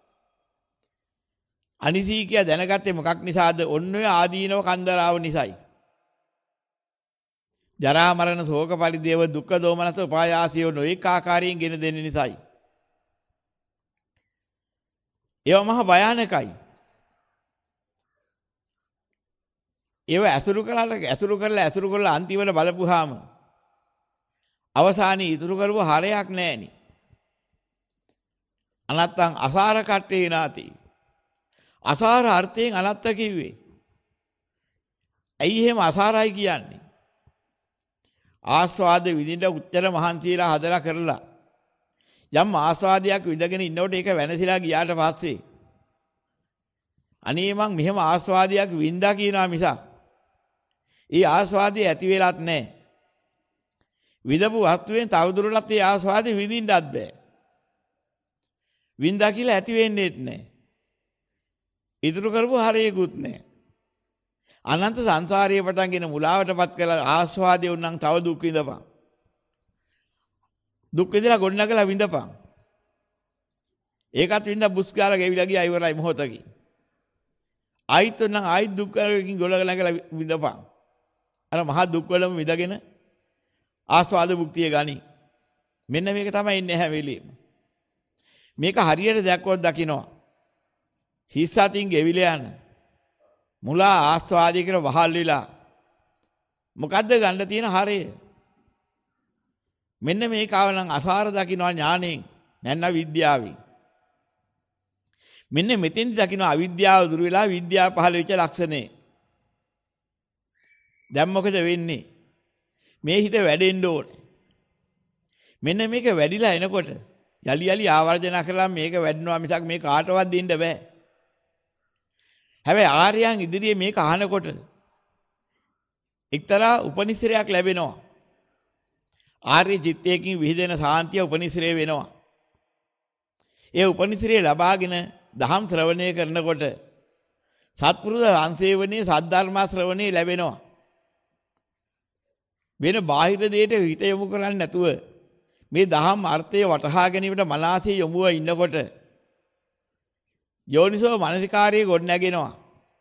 අනිසි කිය දැනගත්තේ මොකක් නිසාද? ඔන්න ඔය ආදීනව කන්දරාව නිසායි. ජරා මරණ ශෝක පරිදේව දුක්ඛ දෝමනස උපායාසිය නොඑක ආකාරයෙන් ගෙන දෙන්න නිසායි. ඒව මහ භයානකයි. ඒව ඇසුරු කරලා ඇසුරු කරලා ඇසුරු කරලා අන්තිමට බලපුවාම අවසානයේ ඉතුරු කරව හරයක් නැහෙනි. අනත්තං අසාර කට්ටේ නාති. අසාර අර්ථයෙන් අනත්ත කිව්වේ. ඇයි එහෙම අසාරයි කියන්නේ? ආස්වාද විඳින්න උත්තර මහන්සියලා හදලා කරලා යම් ආස්වාදයක් විඳගෙන ඉන්නකොට ඒක වෙනසිලා ගියාට පස්සේ අනේ මං මෙහෙම ආස්වාදයක් වින්දා කියනවා මිසක් ඒ ආස්වාදය ඇති වෙලත් නැහැ. විඳපු වස්තුවෙන් තවදුරටත් ඒ ආස්වාදෙ විඳින්නත් බෑ. වින්දා කියලා ඇති වෙන්නේත් නැහැ. ඉතුරු කරපු හරියකුත් නැහැ. අනන්ත සංසාරයේ පටන්ගෙන මුලාවටපත් කළ ආස්වාදේ උන්නම් තව දුක් විඳපන්. දුක් විඳලා ගොඩනගලා විඳපන්. ඒකත් විඳ බුස්කාර ගෙවිලා ගියා ඉවරයි මොහොතකින්. ආයිත් නම් ආයිත් දුක් කරකින් ගොඩනගලා විඳපන්. අර මහා දුක් වලම විඳගෙන ආස්වාද භුක්තිය ගනි. මෙන්න මේක තමයි ඉන්නේ හැම වෙලෙම. මේක හරියට දැක්කොත් දකින්නවා. හිස් අතින් ගෙවිලා යන මුලා ආස්වාදයේ කියලා වහල් වෙලා මොකද්ද ගන්න තියෙන හරය? මෙන්න මේක ආවනම් අසාර දකින්නවා ඥාණයෙන් නැත්නම් විද්‍යාවෙන්. මෙන්න මෙතෙන්දි දකින්නවා අවිද්‍යාව දුර වෙලා විද්‍යාව පහළ වෙච්ච ලක්ෂණේ. දැන් මොකද වෙන්නේ? මේ හිත වැඩෙන්න ඕනේ. මෙන්න මේක වැඩිලා එනකොට යලි යලි ආවර්ජන කරලා මේක වැඩනවා මිසක් මේ කාටවත් දෙන්න බෑ. හැබැයි ආර්යයන් ඉදිරියේ මේක අහනකොට එක්තරා උපනිශ්‍රයක් ලැබෙනවා. ආර්ය චිත්තයෙන් විහිදෙන සාන්තිය උපනිශ්‍රේ වෙනවා. ඒ උපනිශ්‍රේ ලබාගෙන දහම් ශ්‍රවණය කරනකොට සත්පුරුෂ සංසේවනයේ සද්ධර්ම ශ්‍රවණේ ලැබෙනවා. වෙන බාහිර දෙයට හිත යොමු කරන්නේ නැතුව මේ දහම් අර්ථය වටහා ගැනීමට මනසේ යොමුව ඉන්නකොට යෝනිසෝ මනසිකාරයේ ගොඩ නැගෙනවා.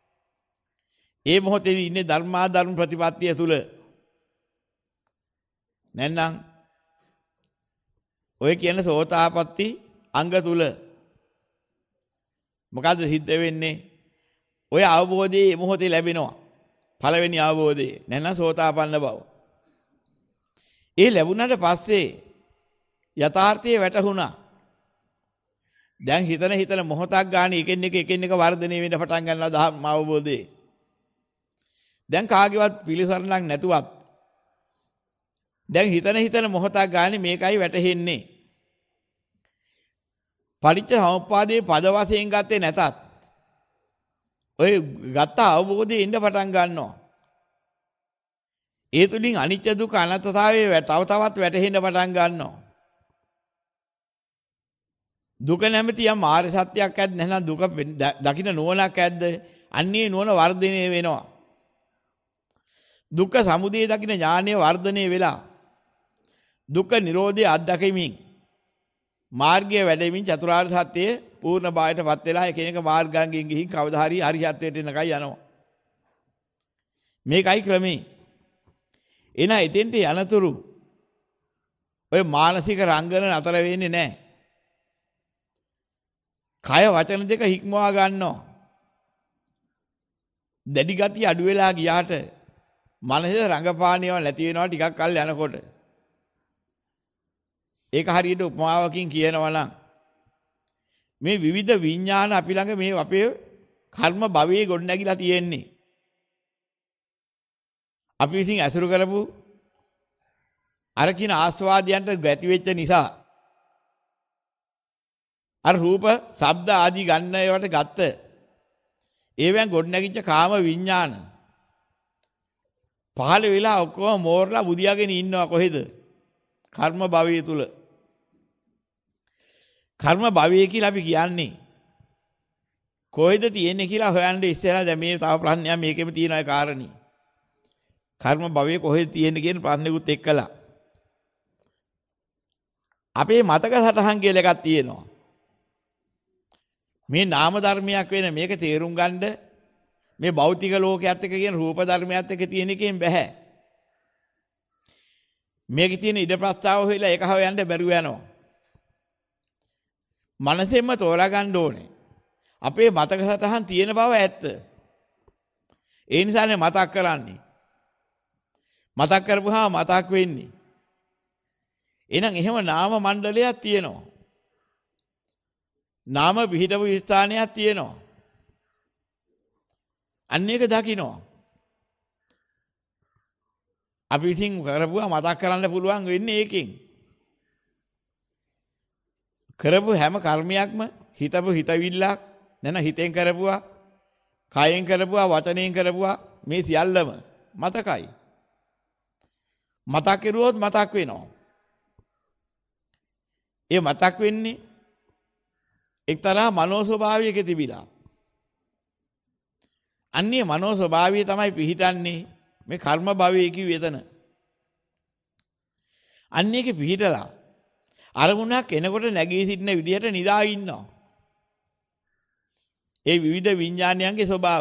ඒ මොහොතේදී ඉන්නේ ධර්මාධර්ම ප්‍රතිපත්තිය තුල. නැත්නම් ඔය කියන සෝතාපට්ටි අංග තුල මොකද්ද සිද්ධ වෙන්නේ? ඔය අවබෝධයේ මොහොතේ ලැබෙනවා. පළවෙනි අවබෝධය නැත්නම් සෝතාපන්න බව. ඒ ලැබුණාට පස්සේ යථාර්ථයේ වැටහුණා. දැන් හිතන හිතන මොහොතක් ගන්න එකින් එක එකින් එක වර්ධනය වෙන්න පටන් ගන්නවා ධම්ම අවබෝධයේ. දැන් කාගේවත් පිළිසරණක් නැතුවත් දැන් හිතන හිතන මොහොතක් ගන්න මේකයි වැටහෙන්නේ. පටිච්ච සමුප්පාදයේ පද වශයෙන් ගත්තේ නැතත් ඔය ගත්ත අවබෝධයේ ඉන්න පටන් ගන්නවා. ඒ තුලින් අනිත්‍ය දුක අනත්තතාවයේ තව තවත් වැටහෙන්න පටන් ගන්නවා. දුක නැමැති යම් ආර්ය සත්‍යයක් ඇද්ද නැත්නම් දුක දකින්න නුවණක් ඇද්ද? අන්නේ නුවණ වර්ධනය වෙනවා. දුක්ඛ සමුදය දකින්න ඥානය වර්ධනය වෙලා දුක්ඛ නිරෝධය අත්දැකීමෙන් මාර්ගය වැඩෙමින් චතුරාර්ය සත්‍යයේ පූර්ණ භාවයටපත් වෙලා එකිනෙක මාර්ගාංගයෙන් ගිහින් කවදා හරි අරිහත්ත්වයට එනකයි යනවා. මේකයි ක්‍රමේ. එන එතෙන්ට යනතුරු ඔය මානසික රංගන නතර වෙන්නේ නැහැ. කය වචන දෙක හික්මවා ගන්නවා. දැඩි ගතිය අඩු වෙලා ගියාට මනසේ රංගපානියව නැති වෙනවා ටිකක් කල් යනකොට. ඒක හරියට උපමාවකින් කියනවා නම් මේ විවිධ විඥාන අපි ළඟ මේ අපේ කර්ම භවයේ ගොඩ නැගිලා තියෙන්නේ. අපි විසින් ඇසුරු කරපු අර කින ආස්වාදයන්ට ගැති වෙච්ච නිසා අර රූප, ශබ්ද ආදී ගන්න ඒවට ගත්ත ඒවෙන් ගොඩ නැගිච්ච කාම විඥාන පහළ වෙලා ඔක්කොම මෝරලා බුදියාගෙන ඉන්නවා කොහෙද? කර්ම භවයේ තුල. කර්ම භවය කියලා අපි කියන්නේ කොහෙද තියෙන්නේ කියලා හොයන්න ඉස්සෙල්ලා දැන් මේ තව ප්‍රශ්නයක් මේකෙම තියෙන අය කාරණේ. කර්ම භවයේ කොහෙද තියෙන්නේ කියන ප්‍රශ්නෙකුත් එක්කලා. අපේ මතක සටහන් කියලා එකක් තියෙනවා. මේ නාම ධර්මයක් වෙන මේක තේරුම් ගන්න මේ භෞතික ලෝකයේත් එක්ක කියන රූප ධර්මයත් එක්ක තියෙන එකෙන් බෑ. මේකේ තියෙන ඉඩ ප්‍රස්තාව හොයලා ඒක හොයන්න බැරුව යනවා. මනසෙන්ම තෝරා ගන්න ඕනේ. අපේ මතක සටහන් තියෙන බව ඇත්ත. ඒ නිසානේ මතක් කරන්නේ. මතක් කරපුවාම මතක් වෙන්නේ. එහෙනම් එහෙම නාම මණ්ඩලයක් තියෙනවා. නාම පිහිටපු ස්ථානයක් තියෙනවා. අන්න ඒක දකින්න. අපි ඉතින් කරපුවා මතක් කරන්න පුළුවන් වෙන්නේ ඒකෙන්. කරපු හැම කර්මයක්ම හිතපු හිතවිල්ලක් නැන හිතෙන් කරපුවා කයෙන් කරපුවා වචනයෙන් කරපුවා මේ සියල්ලම මතකයි. මතක් කරුවොත් මතක් වෙනවා. ඒ මතක් වෙන්නේ එක්තරා මනෝ ස්වභාවයක තිබිලා. අන්නේ මනෝ ස්වභාවය තමයි පිහිටන්නේ මේ කර්ම භවයේ කිව්ව එතන. අන්නේක පිහිටලා අරමුණක් එනකොට නැගී සිටින විදිහට නිදා ඉන්නවා. ඒ විවිධ විඥානයන්ගේ ස්වභාව.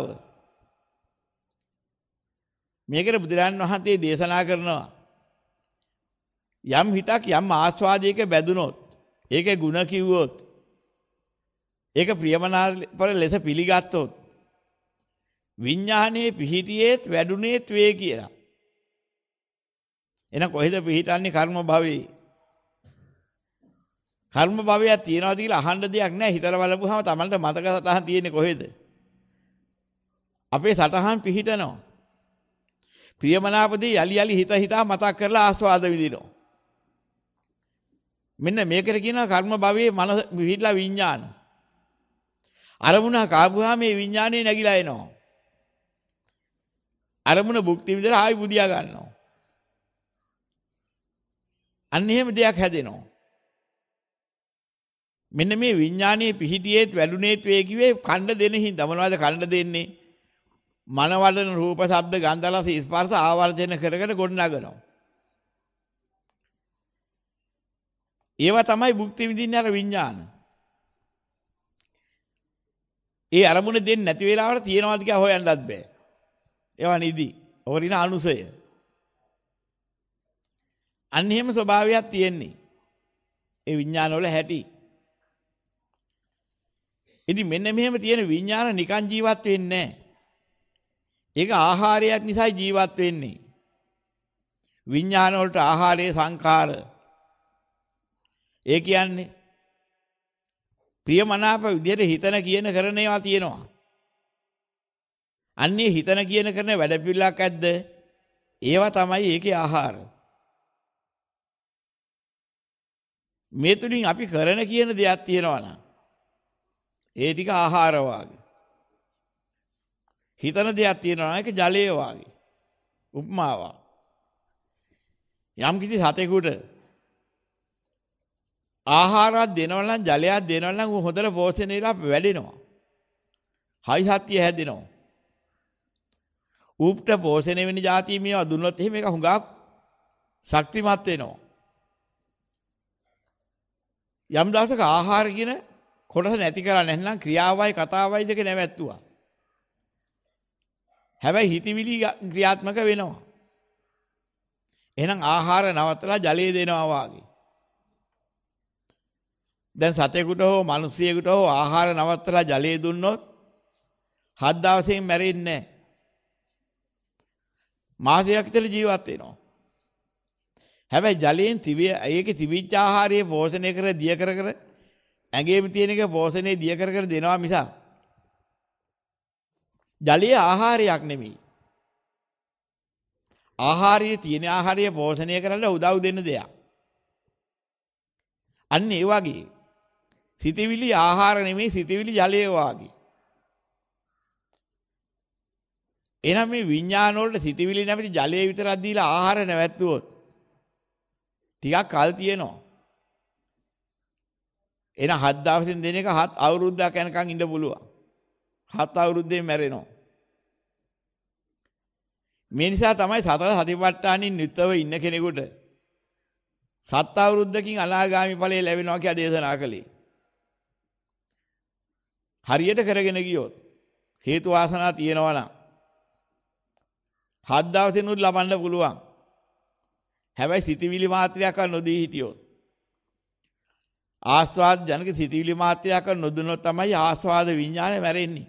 මේකට බුදුරජාණන් වහන්සේ දේශනා කරනවා යම් හිතක් යම් ආස්වාදයක බැඳුනොත් ඒකේ ಗುಣ කිව්වොත් ඒක ප්‍රියමනාපර ලෙස පිළිගත්තොත් විඥානයේ පිහිටියේත් වැඩුණේත් වේ කියලා. එන කොහෙද පිහිටන්නේ කර්ම භවයේ? කර්ම භවයක් තියනවාද කියලා අහන්න දෙයක් නැහැ. හිතලා බලපුවාම Tamanට මතක සටහන් තියෙන්නේ කොහෙද? අපේ සටහන් පිහිටනවා. ප්‍රියමනාපදී යලි යලි හිත හිතා මතක් කරලා ආස්වාද විඳිනවා. මෙන්න මේකට කියනවා කර්ම භවයේ මනස පිහිටලා විඥාන. අරමුණ කාපුවාම මේ විඥානේ නැగిලා එනවා. අරමුණ භුක්ති විඳලා ආයි බුදියා ගන්නවා. අන්න එහෙම දෙයක් හැදෙනවා. මෙන්න මේ විඥානයේ පිහිටියේත් වැඩුණේත් වේ කිව්වේ ඛණ්ඩ දෙන හින්දා. මොනවද ඛණ්ඩ දෙන්නේ? මනවඩන රූප ශබ්ද ගන්ධ රස ස්පර්ශ ආවර්ජන කර කර ගොඩනගනවා. ඒවා තමයි භුක්ති විඳින්නේ අර විඥාන. ඒ අරමුණ දෙන්නේ නැති වෙලාවට තියනවාද කියලා හොයන්නත් බෑ. ඒවා නිදි. ඕරින අනුසය. අන්න එහෙම ස්වභාවයක් තියෙන්නේ. ඒ විඥාන වල හැටි. ඉතින් මෙන්න මෙහෙම තියෙන විඥාන නිකන් ජීවත් වෙන්නේ නැහැ. ඒක ආහාරයක් නිසා ජීවත් වෙන්නේ. විඥාන වලට ආහාරයේ සංඛාර. ඒ කියන්නේ ප්‍රියමනාප විදිහට හිතන කියන කරන ඒවා තියෙනවා. අන්නේ හිතන කියන කරන වැඩ පිළිලක් ඇද්ද? ඒවා තමයි ඒකේ ආහාර. මේ තුලින් අපි කරන කියන දෙයක් තියෙනවා නම් ඒ ටික ආහාර වාගේ. හිතන දෙයක් තියෙනවා නම් ඒක ජලය වාගේ. උපමාවක්. යම් කිසි සතෙකුට ආහාරයක් දෙනවා නම් ජලයක් දෙනවා නම් ඌ හොඳට පෝෂණය වෙලා වැඩෙනවා. හයි හත්තිය හැදෙනවා. ඌට පෝෂණය වෙන જાති මේවා දුන්නොත් එහෙම ඒක හුඟක් ශක්තිමත් වෙනවා. යම් දවසක ආහාර කියන කොටස නැති කරලා නැත්නම් ක්‍රියාවයි කතාවයි දෙක නැවැත්තුවා. හැබැයි හිතවිලි ක්‍රියාත්මක වෙනවා. එහෙනම් ආහාර නවත්තලා ජලය දෙනවා වාගේ. දැන් සතෙකුට හෝ මිනිසියෙකුට හෝ ආහාර නවත්තලා ජලය දුන්නොත් හත් දවසෙන් මැරෙන්නේ නැහැ. මාසයක් විතර ජීවත් වෙනවා. හැබැයි ජලයෙන් තිබිය ඒකේ තිබිච්ච ආහාරය පෝෂණය කර දිය කර කර ඇඟේම තියෙන එක පෝෂණය දිය කර කර දෙනවා මිසක් ජලය ආහාරයක් නෙමෙයි. ආහාරයේ තියෙන ආහාරය පෝෂණය කරන්න උදව් දෙන්න දෙයක්. අන්න ඒ වගේ සිතවිලි ආහාර නෙමෙයි සිතවිලි ජලය වාගේ. එහෙනම් මේ විඥාන වලට සිතවිලි නැමැති ජලය විතරක් දීලා ආහාර නැවැත්තුවොත් ටිකක් කල් තියෙනවා. එන හත් දවසින් දෙන එක හත් අවුරුද්දක් යනකම් ඉන්න පුළුවන්. හත් අවුරුද්දෙන් මැරෙනවා. මේ නිසා තමයි සතර සතිපට්ඨානින් නිතව ඉන්න කෙනෙකුට සත් අවුරුද්දකින් අනාගාමි ඵලය ලැබෙනවා කියලා දේශනා කළේ. හරියට කරගෙන ගියොත් හේතු වාසනා තියෙනවා නම් හත් දවසිනුත් ලබන්න පුළුවන්. හැබැයි සිතවිලි මාත්‍රයක් නොදී හිටියොත් ආස්වාද ජනක සිතවිලි මාත්‍රයක් නොදුනොත් තමයි ආස්වාද විඥානය මැරෙන්නේ.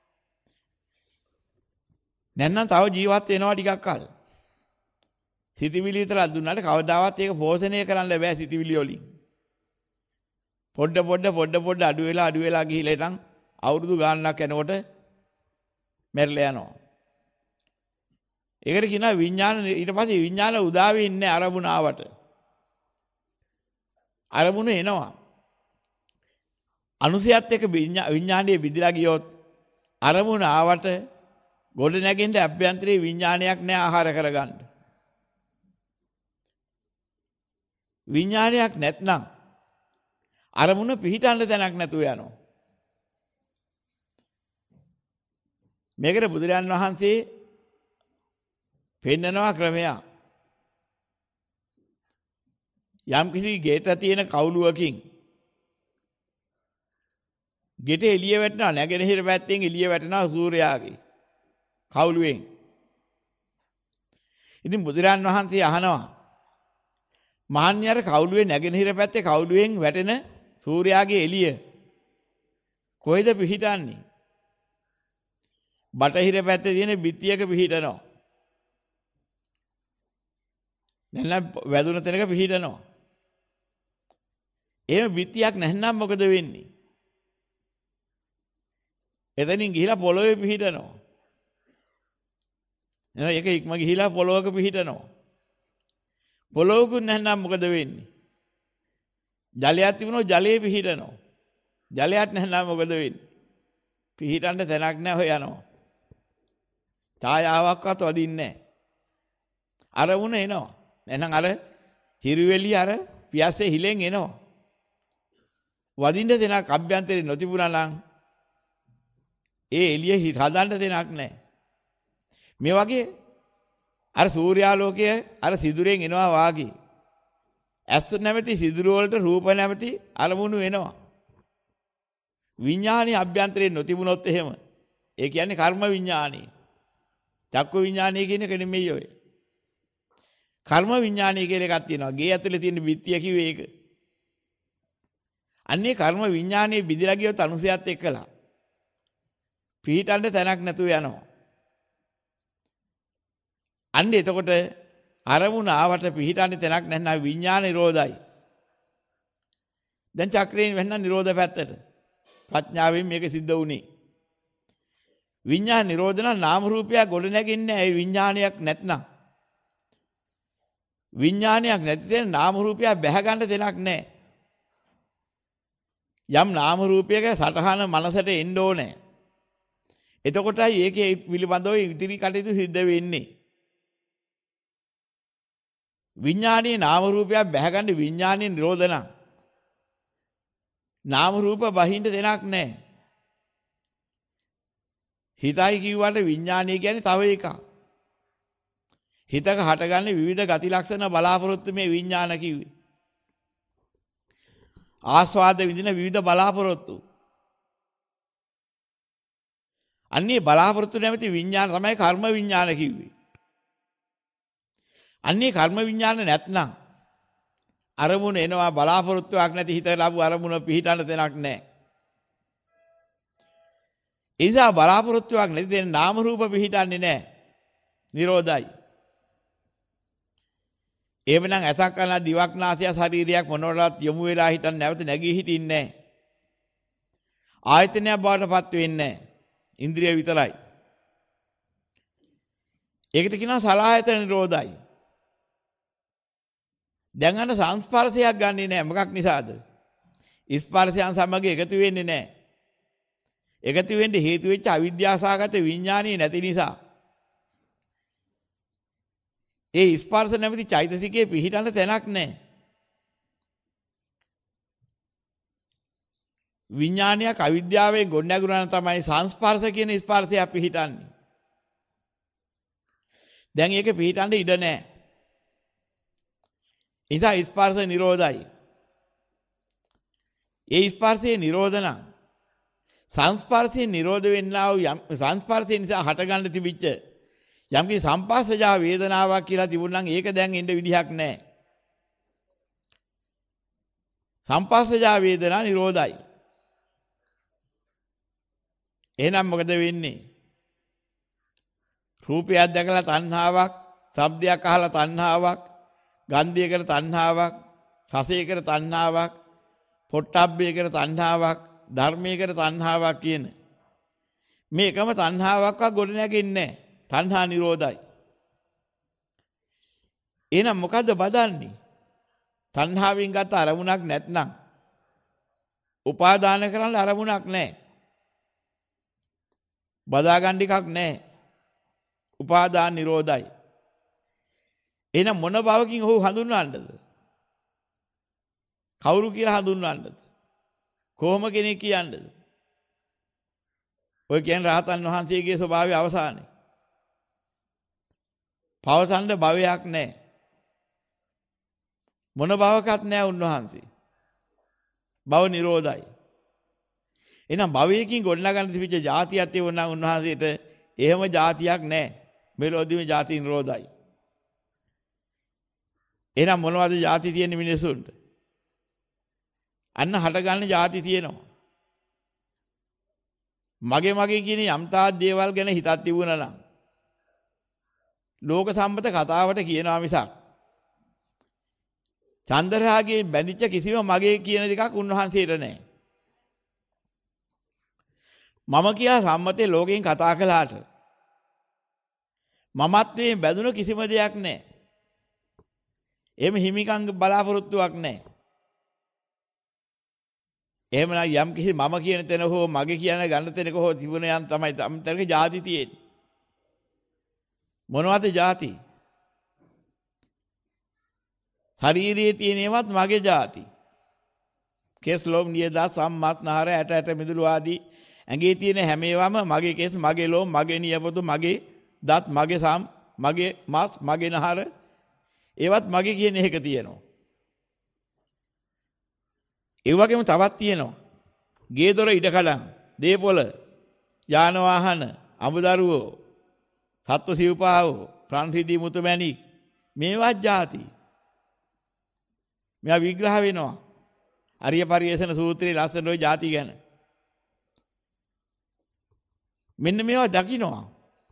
නැත්නම් තව ජීවත් වෙනවා ටිකක් කල්. සිතවිලි විතරක් දුන්නාට කවදාවත් ඒක පෝෂණය කරන්න බෑ සිතවිලි වලින්. පොඩ පොඩ පොඩ පොඩ අඩු වෙලා අඩු වෙලා ගිහිලා ඉතින් අවුරුදු ගාණක් යනකොට මැරිලා යනවා. ඒකට කියනවා විඥාන ඊට පස්සේ විඥාන උදා වෙන්නේ අරමුණ ආවට. අරමුණ එනවා. අනුසයත් එක්ක විඥානයේ විදිලා ගියොත් අරමුණ ආවට ගොඩ නැගෙන්න අභ්‍යන්තරේ විඥානයක් නැහැ ආහාර කරගන්න. විඥානයක් නැත්නම් අරමුණ පිහිටන්න තැනක් නැතුව යනවා. මේකට බුදුරජාන් වහන්සේ පෙන්නනවා ක්‍රමයක්. යම් කිසි ගේට තියෙන කවුලුවකින් ගෙට එළිය වැටෙනවා, නැගෙනහිර පැත්තෙන් එළිය වැටෙනවා සූර්යාගේ කවුලුවෙන්. ඉතින් බුදුරජාන් වහන්සේ අහනවා මහන්නේ අර කවුලුවේ නැගෙනහිර පැත්තේ කවුලුවෙන් වැටෙන සූර්යාගේ එළිය කොහෙද පිහිටන්නේ? බටහිර පැත්තේ තියෙන බිත්තියක පිහිටනවා. නැත්නම් වැදුන තැනක පිහිටනවා. එහෙම බිත්තියක් නැත්නම් මොකද වෙන්නේ? එතනින් ගිහිලා පොළොවේ පිහිටනවා. එහෙනම් ඒක ඉක්ම ගිහිලා පොළොවක පිහිටනවා. පොළොවකුත් නැත්නම් මොකද වෙන්නේ? ජලයක් තිබුණොත් ජලයේ පිහිටනවා. ජලයක් නැත්නම් මොකද වෙන්නේ? පිහිටන්න තැනක් නැහැ හොයනවා. ඡායාවක්වත් වදින්නේ නැහැ. අරමුණ එනවා. එහෙනම් අර හිරුවෙලිය අර පියස්සේ හිලෙන් එනවා. වදින්න දෙනක් අභ්‍යන්තරේ නොතිබුණා නම් ඒ එළිය හදන්න දෙනක් නැහැ. මේ වගේ අර සූර්යාලෝකය අර සිදුරෙන් එනවා වාගේ. ඇස් නැමැති සිදුරු වලට රූප නැමැති අරමුණු එනවා. විඥානීය අභ්‍යන්තරේ නොතිබුණොත් එහෙම ඒ කියන්නේ කර්ම විඥානීය. චක්කු විඥානීය කියන එක නෙමෙයි ඔය. කර්ම විඥානීය කියලා එකක් තියෙනවා. ගේ ඇතුලේ තියෙන බිත්තිය කිව්වේ ඒක. අන්නේ කර්ම විඥානීය බිඳලා ගියොත් අනුසයත් එක්කලා පිහිටන්න තැනක් නැතුව යනවා. අන්න එතකොට අරමුණ ආවට පිහිටන්න තැනක් නැත්නම් විඥාන නිරෝධයි. දැන් චක්‍රයෙන් වෙන්න නිරෝධ පැත්තට ප්‍රඥාවෙන් මේක සිද්ධ වුණේ. විඥාන නිරෝධන නාම රූපයක් ගොඩ නැගින්නේ ඒ විඥානයක් නැත්නම්. විඥානයක් නැති තැන නාම රූපයක් බැහැ ගන්න දෙයක් නැහැ. යම් නාම රූපයක සටහන මනසට එන්න ඕනේ. එතකොටයි ඒකේ පිළිබඳව ඉදිරි කටයුතු සිද්ධ වෙන්නේ. විඥානීය නාම රූපයක් බැහැ ගන්න විඥානීය නිරෝධන. නාම රූප බහින්න දෙයක් නැහැ. හිතයි කිව්වට විඥානීය කියන්නේ තව එකක්. හිතක හටගන්නේ විවිධ ගති ලක්ෂණ බලාපොරොත්තු මේ විඥාන කිව්වේ. ආස්වාද විඳින විවිධ බලාපොරොත්තු. අන්නේ බලාපොරොත්තු නැමැති විඥාන තමයි කර්ම විඥාන කිව්වේ. අන්නේ කර්ම විඥාන නැත්නම් අරමුණ එනවා බලාපොරොත්තුවක් නැති හිත ලැබු අරමුණ පිහිටන්න දෙයක් නැහැ. ඒ නිසා බලාපොරොත්තුවක් නැති දෙන නාම රූප පිහිටන්නේ නැහැ. නිරෝධයි. එවනම් ඇසක් කරන දිවක් නාසය ශරීරයක් මොනවටවත් යොමු වෙලා හිටන් නැවත නැගී හිටින්නේ නැහැ. ආයතනයක් බවටපත් වෙන්නේ නැහැ. ඉන්ද්‍රිය විතරයි. ඒකට කියනවා සලආයතන නිරෝධයි. දැන් අන්න සංස්පර්ශයක් ගන්නෙ නැහැ. මොකක් නිසාද? ස්පර්ශයන් සමග එකතු වෙන්නේ නැහැ. එකතු වෙන්න හේතු වෙච්ච අවිද්‍යාසගත විඥානීය නැති නිසා. ඒ ස්පර්ශ නැමැති චෛතසිකයේ පිහිටන්න තැනක් නැහැ. විඥානයක් අවිද්‍යාවෙන් ගොඩනැගුණා නම් තමයි සංස්පර්ශ කියන ස්පර්ශය පිහිටන්නේ. දැන් ඒක පිහිටන්න ඉඩ නැහැ. නිසා ස්පර්ශ නිරෝධයි. ඒ ස්පර්ශයේ නිරෝධන සංස්පර්ශයේ නිරෝධ වෙන්නා වූ සංස්පර්ශය නිසා හටගන්න තිබිච්ච යම්කිසි සම්පස්සජා වේදනාවක් කියලා තිබුණා නම් ඒක දැන් එන්න විදිහක් නැහැ. සම්පස්සජා වේදනා නිරෝධයි. එහෙනම් මොකද වෙන්නේ? රූපයක් දැකලා තණ්හාවක්, ශබ්දයක් අහලා තණ්හාවක්, ගන්ධයකට තණ්හාවක්, රසයකට තණ්හාවක්, පොට්ටබ්බයකට තණ්හාවක්, ධර්මයකට තණ්හාවක් කියන මේකම තණ්හාවක්වත් ගොඩ නැගෙන්නේ නැහැ. තණ්හා නිරෝධයි. එහෙනම් මොකද්ද බදන්නේ? තණ්හාවෙන් ගත අරමුණක් නැත්නම් උපාදාන කරන්න අරමුණක් නැහැ. බදා ගන්න එකක් නැහැ. උපාදාන නිරෝධයි. එහෙනම් මොන භවකින් ඔහු හඳුන්වන්නද? කවුරු කියලා හඳුන්වන්නද? කොහොම කෙනෙක් කියන්නද? ඔය කියන්නේ රහතන් වහන්සේගේ ස්වභාවය අවසානයේ. පවසන්න භවයක් නැහැ. මොන භවකත් නැහැ උන්වහන්සේ. භව නිරෝධයි. එහෙනම් භවයකින් ගොඩනගන්න තිබිච්ච જાතියක් තිබුණා නම් උන්වහන්සේට එහෙම જાතියක් නැහැ. මෙලොවදීම જાති නිරෝධයි. එහෙනම් මොනවද જાති තියෙන මිනිසුන්ට? අන්න හටගන්න જાති තියෙනවා. මගේ මගේ කියන යම්තා දේවල් ගැන හිතක් තිබුණා නම් ලෝක සම්මත කතාවට කියනවා මිසක් චන්දරාගේ බැඳිච්ච කිසිම මගේ කියන දෙකක් උන්වහන්සේට නැහැ. මම කියලා සම්මතේ ලෝකයෙන් කතා කළාට මමත්වයෙන් බැඳුන කිසිම දෙයක් නැහැ. එහෙම හිමිකම් බලාපොරොත්තුවක් නැහැ. එහෙමනම් යම් කිසි මම කියන තැන හෝ මගේ කියන ගන්න තැනක හෝ තිබුණ යම් තමයි තමතරගේ ಜಾති තියෙන්නේ. මොනවද ಜಾති? ශරීරයේ තියෙනවත් මගේ ಜಾති. කෙස් ලොම් නියදා සම්මාත්නහර ඇට ඇට මිදුළු ආදී ඇඟේ තියෙන හැම ඒවාම මගේ කෙස් මගේ ලොම් මගේ නියපොතු මගේ දත් මගේ සම් මගේ මාස් මගේ නහර ඒවත් මගේ කියන එක තියෙනවා. ඒ වගේම තවත් තියෙනවා. ගේ දොර ඉඩකඩම්, දේපොළ, යාන වාහන, අමුදරුවෝ, සත්ව සිව්පාවෝ, ප්‍රාණහිදී මුතුමැණික් මේවත් ಜಾති. මෙයා විග්‍රහ වෙනවා. අරිය පරිේෂණ සූත්‍රයේ ලස්සන ওই ಜಾති ගැන. මෙන්න මේවා දකින්නවා.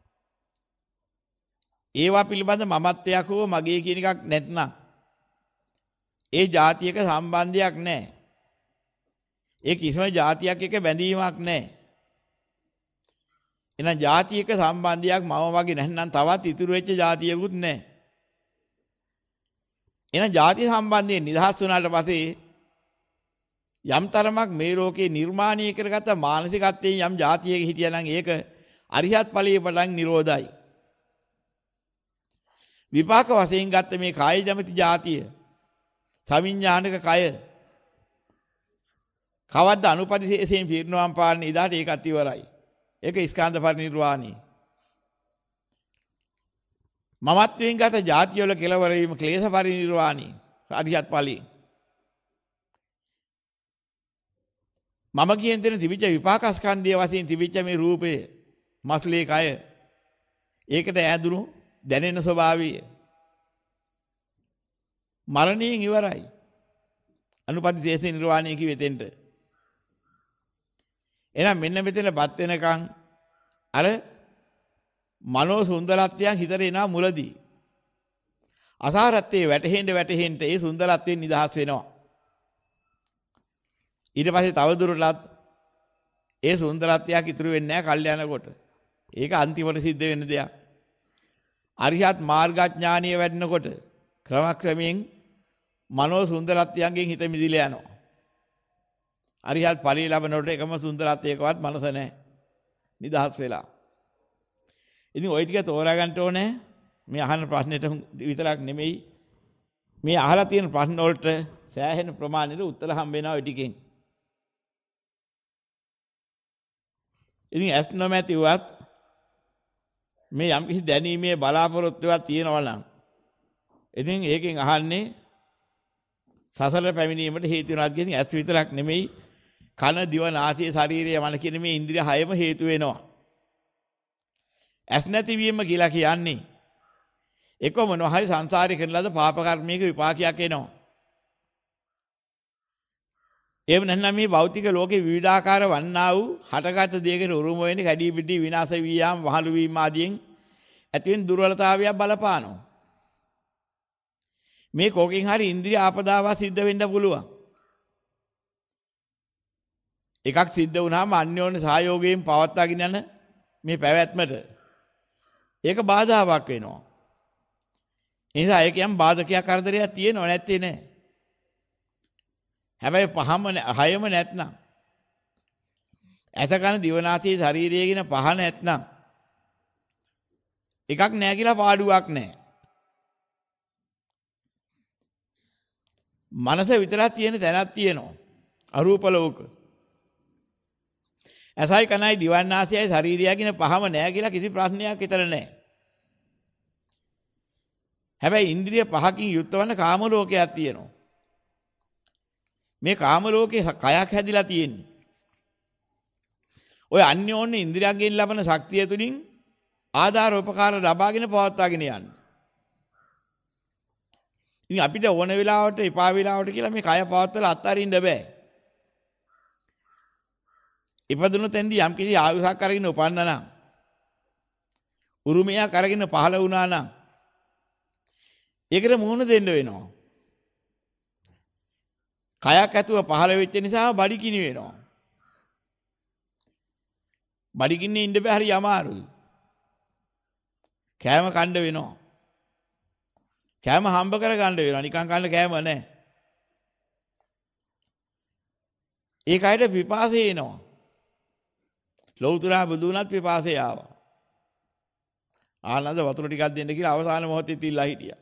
ඒවා පිළිබඳ මමත්වයක් හෝ මගේ කියන එකක් නැත්නම් ඒ ಜಾතියක සම්බන්ධයක් නැහැ. ඒ කිසිම ಜಾතියක් එක්ක බැඳීමක් නැහැ. එහෙනම් ಜಾතියක සම්බන්ධයක් මම වගේ නැත්නම් තවත් ඉතුරු වෙච්ච ಜಾතියකුත් නැහැ. එහෙනම් ಜಾති සම්බන්ධයෙන් නිදහස් වුණාට පස්සේ යම් තරමක් මේ ලෝකේ නිර්මාණය කරගත්ත මානසිකත්වයෙන් යම් ಜಾතියක හිටියනම් ඒක අරිහත් ඵලයේ පටන් නිරෝධයි. විපාක වශයෙන් ගත්ත මේ කාය ජමති ಜಾතිය සවිඥානික කය කවද්ද අනුපදිශේෂයෙන් පිරිනවම් පාන්න ඉදාට ඒකත් ඉවරයි. ඒක ස්කන්ධ පරිනිර්වාණි. මමත්වයෙන් ගත ಜಾතිය වල කෙලවර වීම ක්ලේශ පරිනිර්වාණි අරිහත් ඵලී. මම කියන දේ තිබිච්ච විපාක ස්කන්ධය වශයෙන් තිබිච්ච මේ රූපය මස්ලේ කය ඒකට ඈඳුණු දැනෙන ස්වභාවය මරණයෙන් ඉවරයි. අනුපදිශේෂ නිර්වාණය කිව්වෙතෙන්ට. එහෙනම් මෙන්න මෙතනපත් වෙනකන් අර මනෝ සුන්දරත්වයන් හිතට එනවා මුලදී. අසාරත්වයේ වැටහෙන්න වැටහෙන්න ඒ සුන්දරත්වයෙන් නිදහස් වෙනවා. ඊට පස්සේ තව දුරටත් ඒ සුන්දරත්වයක් ඉතුරු වෙන්නේ නැහැ කල්යනා කොට. ඒක අන්තිමට සිද්ධ වෙන දෙයක්. අරිහත් මාර්ගඥානීය වැඩනකොට ක්‍රමක්‍රමයෙන් මනෝ සුන්දරත්වයන්ගෙන් හිත මිදිලා යනවා. අරිහත් ඵලී ලැබනකොට එකම සුන්දරත්වයකවත් මනස නැහැ. නිදහස් වෙලා. ඉතින් ওই ටික තෝරා ගන්න ඕනේ. මේ අහන ප්‍රශ්නෙට විතරක් නෙමෙයි. මේ අහලා තියෙන ප්‍රශ්න වලට සෑහෙන ප්‍රමාණයට උත්තර හම්බ වෙනවා ওই ටිකෙන්. ඉතින් ඇස් නොමැතිවත් මේ යම් කිසි දැනීමේ බලාපොරොත්තුවක් තියෙනවා නම් ඉතින් ඒකෙන් අහන්නේ සසල පැමිණීමට හේතු වෙනවා කියන ඇස් විතරක් නෙමෙයි කන දිව නාසය ශරීරය මන කියන මේ ඉන්ද්‍රිය හයම හේතු වෙනවා. ඇස් නැතිවීම කියලා කියන්නේ එක මොනවා හරි සංසාරේ කරන ලද පාප කර්මයක විපාකයක් එනවා. එහෙම නැත්නම් මේ භෞතික ලෝකේ විවිධාකාර වන්නා වූ හටගත් දෙයකට උරුම වෙන්නේ කැඩී බිඩී විනාශ වී යාම වහළු වීම ආදීන් ඇතිවෙන දුර්වලතාවයක් බලපානවා. මේ කෝකෙන් හරි ඉන්ද්‍රිය ආපදාවක් සිද්ධ වෙන්න පුළුවන්. එකක් සිද්ධ වුණාම අන්‍යෝන්‍ය සහයෝගයෙන් පවත්වාගෙන යන මේ පැවැත්මට ඒක බාධාවක් වෙනවා. ඒ නිසා ඒකෙන් බාධකයක් කරදරයක් තියෙනව නැත්තේ නෑ. හැබැයි පහම හයම නැත්නම් ඇස කන දිවනාසය ශරීරය කියන පහ නැත්නම් එකක් නැහැ කියලා පාඩුවක් නැහැ. මනස විතරක් තියෙන තැනක් තියෙනවා. අරූප ලෝක. ඇසයි කනයි දිවනාසයයි ශරීරය කියන පහම නැහැ කියලා කිසි ප්‍රශ්නයක් විතර නැහැ. හැබැයි ඉන්ද්‍රිය පහකින් යුක්ත වන කාම ලෝකයක් තියෙනවා. මේ කාම ලෝකේ කයක් හැදිලා තියෙන්නේ. ඔය අන්‍යෝන්‍ය ඉන්ද්‍රියයන්ගෙන් ලබන ශක්තිය තුලින් ආධාර උපකාර ලබාගෙන පවත්වාගෙන යන්නේ. ඉතින් අපිට ඕන වෙලාවට එපා වෙලාවට කියලා මේ කය පවත්වලා අත්හරින්න බෑ. ඉපදුණු තැන්දී යම් කිසි ආයුෂක් අරගෙන උපන්නා නම් උරුමයක් අරගෙන පහළ වුණා නම් ඒකට මුහුණ දෙන්න වෙනවා. කයක් ඇතුව පහළ වෙච්ච නිසා බඩි කිනි වෙනවා. බඩි කින්නේ ඉන්න බෑ හරි අමාරුයි. කෑම කන්න වෙනවා. කෑම හම්බ කර ගන්න වෙනවා. නිකන් කන්න කෑම නැහැ. ඒ කයට පිපාසය එනවා. ලෞතර බුදුනත් පිපාසය ආවා. ආනන්ද වතුර ටිකක් දෙන්න කියලා අවසාන මොහොතේ තියලා හිටියා.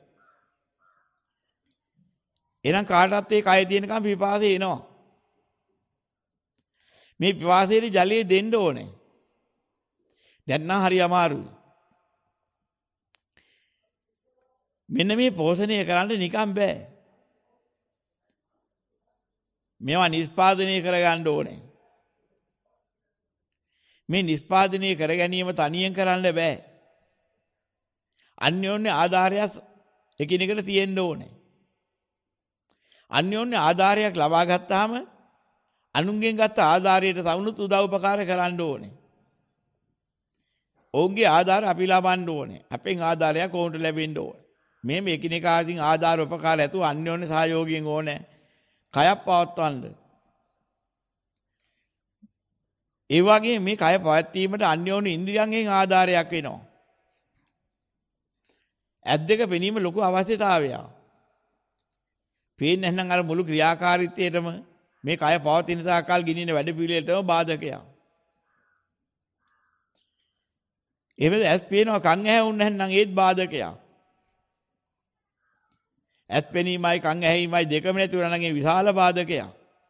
එහෙනම් කාටවත් ඒ කය තියෙනකම් පිපාසය එනවා. මේ පිපාසයේ ජලය දෙන්න ඕනේ. දැන් නම් හරි අමාරුයි. මෙන්න මේ පෝෂණය කරන්න නිකම් බෑ. මේවා නිෂ්පාදනය කරගන්න ඕනේ. මේ නිෂ්පාදනය කර ගැනීම තනියෙන් කරන්න බෑ. අන්‍යෝන්‍ය ආධාරයක් එකිනෙකට තියෙන්න ඕනේ. අන්‍යෝන්‍ය ආධාරයක් ලබා ගත්තාම අනුන්ගෙන් ගත්ත ආධාරයට තවුනුත් උදව් උපකාර කරන්න ඕනේ. ඔවුන්ගේ ආධාර අපි ලබන්න ඕනේ. අපෙන් ආධාරයක් ඔවුන්ට ලැබෙන්න ඕනේ. මේ මේ එකිනෙකාගෙන් ආධාර උපකාර ඇතුව අන්‍යෝන්‍ය සහයෝගයෙන් ඕනේ කයක් පවත්වන්න. ඒ වගේ මේ කය පවත්වීමට අන්‍යෝන්‍ය ඉන්ද්‍රියයන්ගෙන් ආධාරයක් වෙනවා. ඇස් දෙක පෙනීම ලොකු අවශ්‍යතාවයක්. පේන්නේ නැත්නම් අර මුළු ක්‍රියාකාරීත්වයටම මේ කය පවතින තාකල් ගිනින වැඩ පිළිවෙලටම බාධකයක්. එහෙමද ඇස් පේනවා කන් ඇහුන්නේ නැත්නම් ඒත් බාධකයක්. ඇස් පෙනීමයි කන් ඇහිීමයි දෙකම නැති වුණා නම් ඒ විශාල බාධකයක්.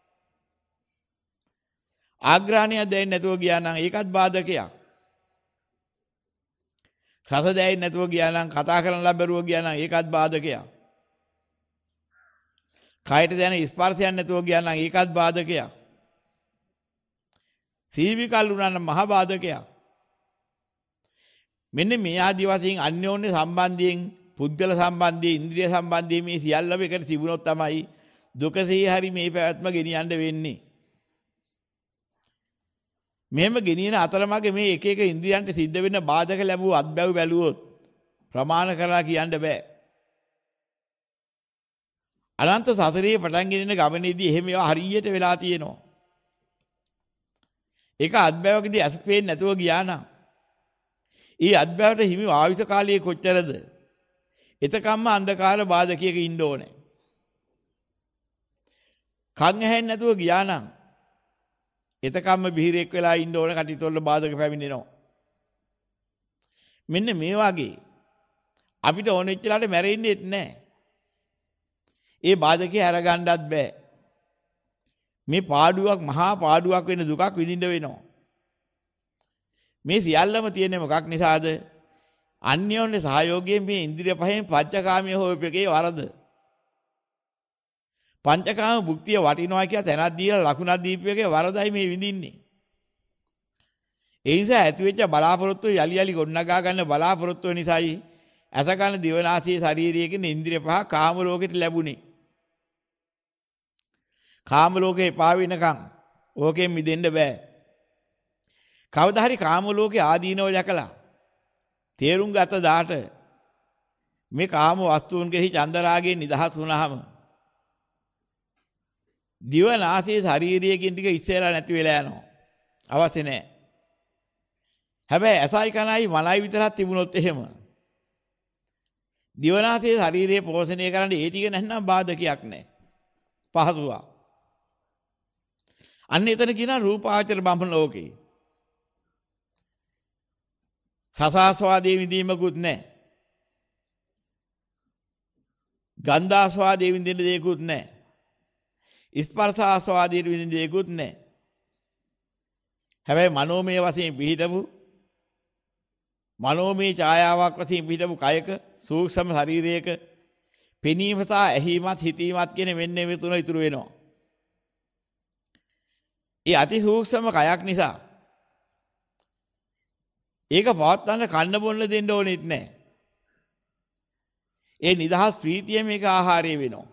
ආග්‍රහණය දැනෙන්නේ නැතුව ගියා නම් ඒකත් බාධකයක්. රස දැනෙන්නේ නැතුව ගියා නම් කතා කරන්න ලැබරුව ගියා නම් ඒකත් බාධකයක්. කයට දැනෙන ස්පර්ශයක් නැතුව ගියා නම් ඒකත් බාධකයක්. සීවිකල් වුණා නම් මහා බාධකයක්. මෙන්න මේ ආදි වශයෙන් අන්‍යෝන්‍ය සම්බන්ධයෙන් පුද්ගල සම්බන්ධයෙන් ඉන්ද්‍රිය සම්බන්ධයෙන් මේ සියල්ලම එකට තිබුණොත් තමයි දුකසේ හරි මේ පැවැත්ම ගෙනියන්න වෙන්නේ. මෙහෙම ගෙනියන අතරමඟ මේ එක එක ඉන්ද්‍රියන්ට සිද්ධ වෙන බාධක ලැබුව අත්බැව් බැලුවොත් ප්‍රමාණ කරලා කියන්න බෑ. අනන්ත සසරේ පටන් ගෙනින ගමනේදී එහෙම ඒවා හරියට වෙලා තියෙනවා. ඒක අත්බැවකදී ඇස් පේන්නේ නැතුව ගියා නම් ඊ අත්බැවට හිමි ආයුෂ කාලයේ කොච්චරද? එතකම්ම අන්ධකාර බාධකයක ඉන්න ඕනේ. කන් ඇහෙන්නේ නැතුව ගියා නම් එතකම්ම බිහිරෙක් වෙලා ඉන්න ඕනේ කටිතොල්ල බාධක පැමිණෙනවා. මෙන්න මේ වගේ අපිට ඕන වෙච්චලාට මැරෙන්නේත් නැහැ. ඒ බාධකේ අරගන්නත් බෑ. මේ පාඩුවක් මහා පාඩුවක් වෙන දුකක් විඳින්න වෙනවා. මේ සියල්ලම තියෙන්නේ මොකක් නිසාද? අන්‍යෝන්‍ය සහයෝගයෙන් මේ ඉන්ද්‍රිය පහෙන් පංචකාමයේ හොයපෙකේ වරද. පංචකාම භුක්තිය වටිනවා කියලා තැනක් දීලා ලකුණක් දීපුවේගේ වරදයි මේ විඳින්නේ. ඒ නිසා ඇතිවෙච්ච බලාපොරොත්තු යලි යලි ගොඩනගා ගන්න බලාපොරොත්තු නිසායි අසකන දිවනාසී ශාරීරියේ කියන ඉන්ද්‍රිය පහ කාම ලෝකෙට ලැබුණේ. කාම ලෝකේ එපා වෙනකන් ඕකෙන් මිදෙන්න බෑ. කවදා හරි කාම ලෝකේ ආදීනව දැකලා තේරුම් ගත දාට මේ කාම වස්තුන් කෙරෙහි චන්දරාගයෙන් නිදහස් වුණාම දිවනාසී ශාරීරියකින් ටික ඉස්සෙලා නැති වෙලා යනවා. අවශ්‍ය නැහැ. හැබැයි ඇසයි කනයි මනයි විතරක් තිබුණොත් එහෙම දිවනාසී ශරීරයේ පෝෂණය කරන්න ඒ ටික නැත්නම් බාධකයක් නැහැ. පහසුවක්. අන්න එතන කියනවා රූපාවචර බඹ ලෝකේ. රසාස්වාදයේ විඳීමකුත් නැහැ. ගන්ධාස්වාදයේ විඳින දෙයක්කුත් නැහැ. ස්පර්ශාස්වාදයේ විඳින දෙයක්කුත් නැහැ. හැබැයි මනෝමය වශයෙන් පිහිටපු මනෝමය ඡායාවක් වශයෙන් පිහිටපු කයක සූක්ෂම ශරීරයක පෙනීම සහ ඇහිමත් හිතීමත් කියන මෙන්න මේ තුන ඉතුරු වෙනවා. ඒ අති සූක්ෂම කයක් නිසා ඒක පවත්වන්න කන්න බොන්න දෙන්න ඕනෙත් නැහැ. ඒ නිදහස් ප්‍රීතිය මේක ආහාරය වෙනවා.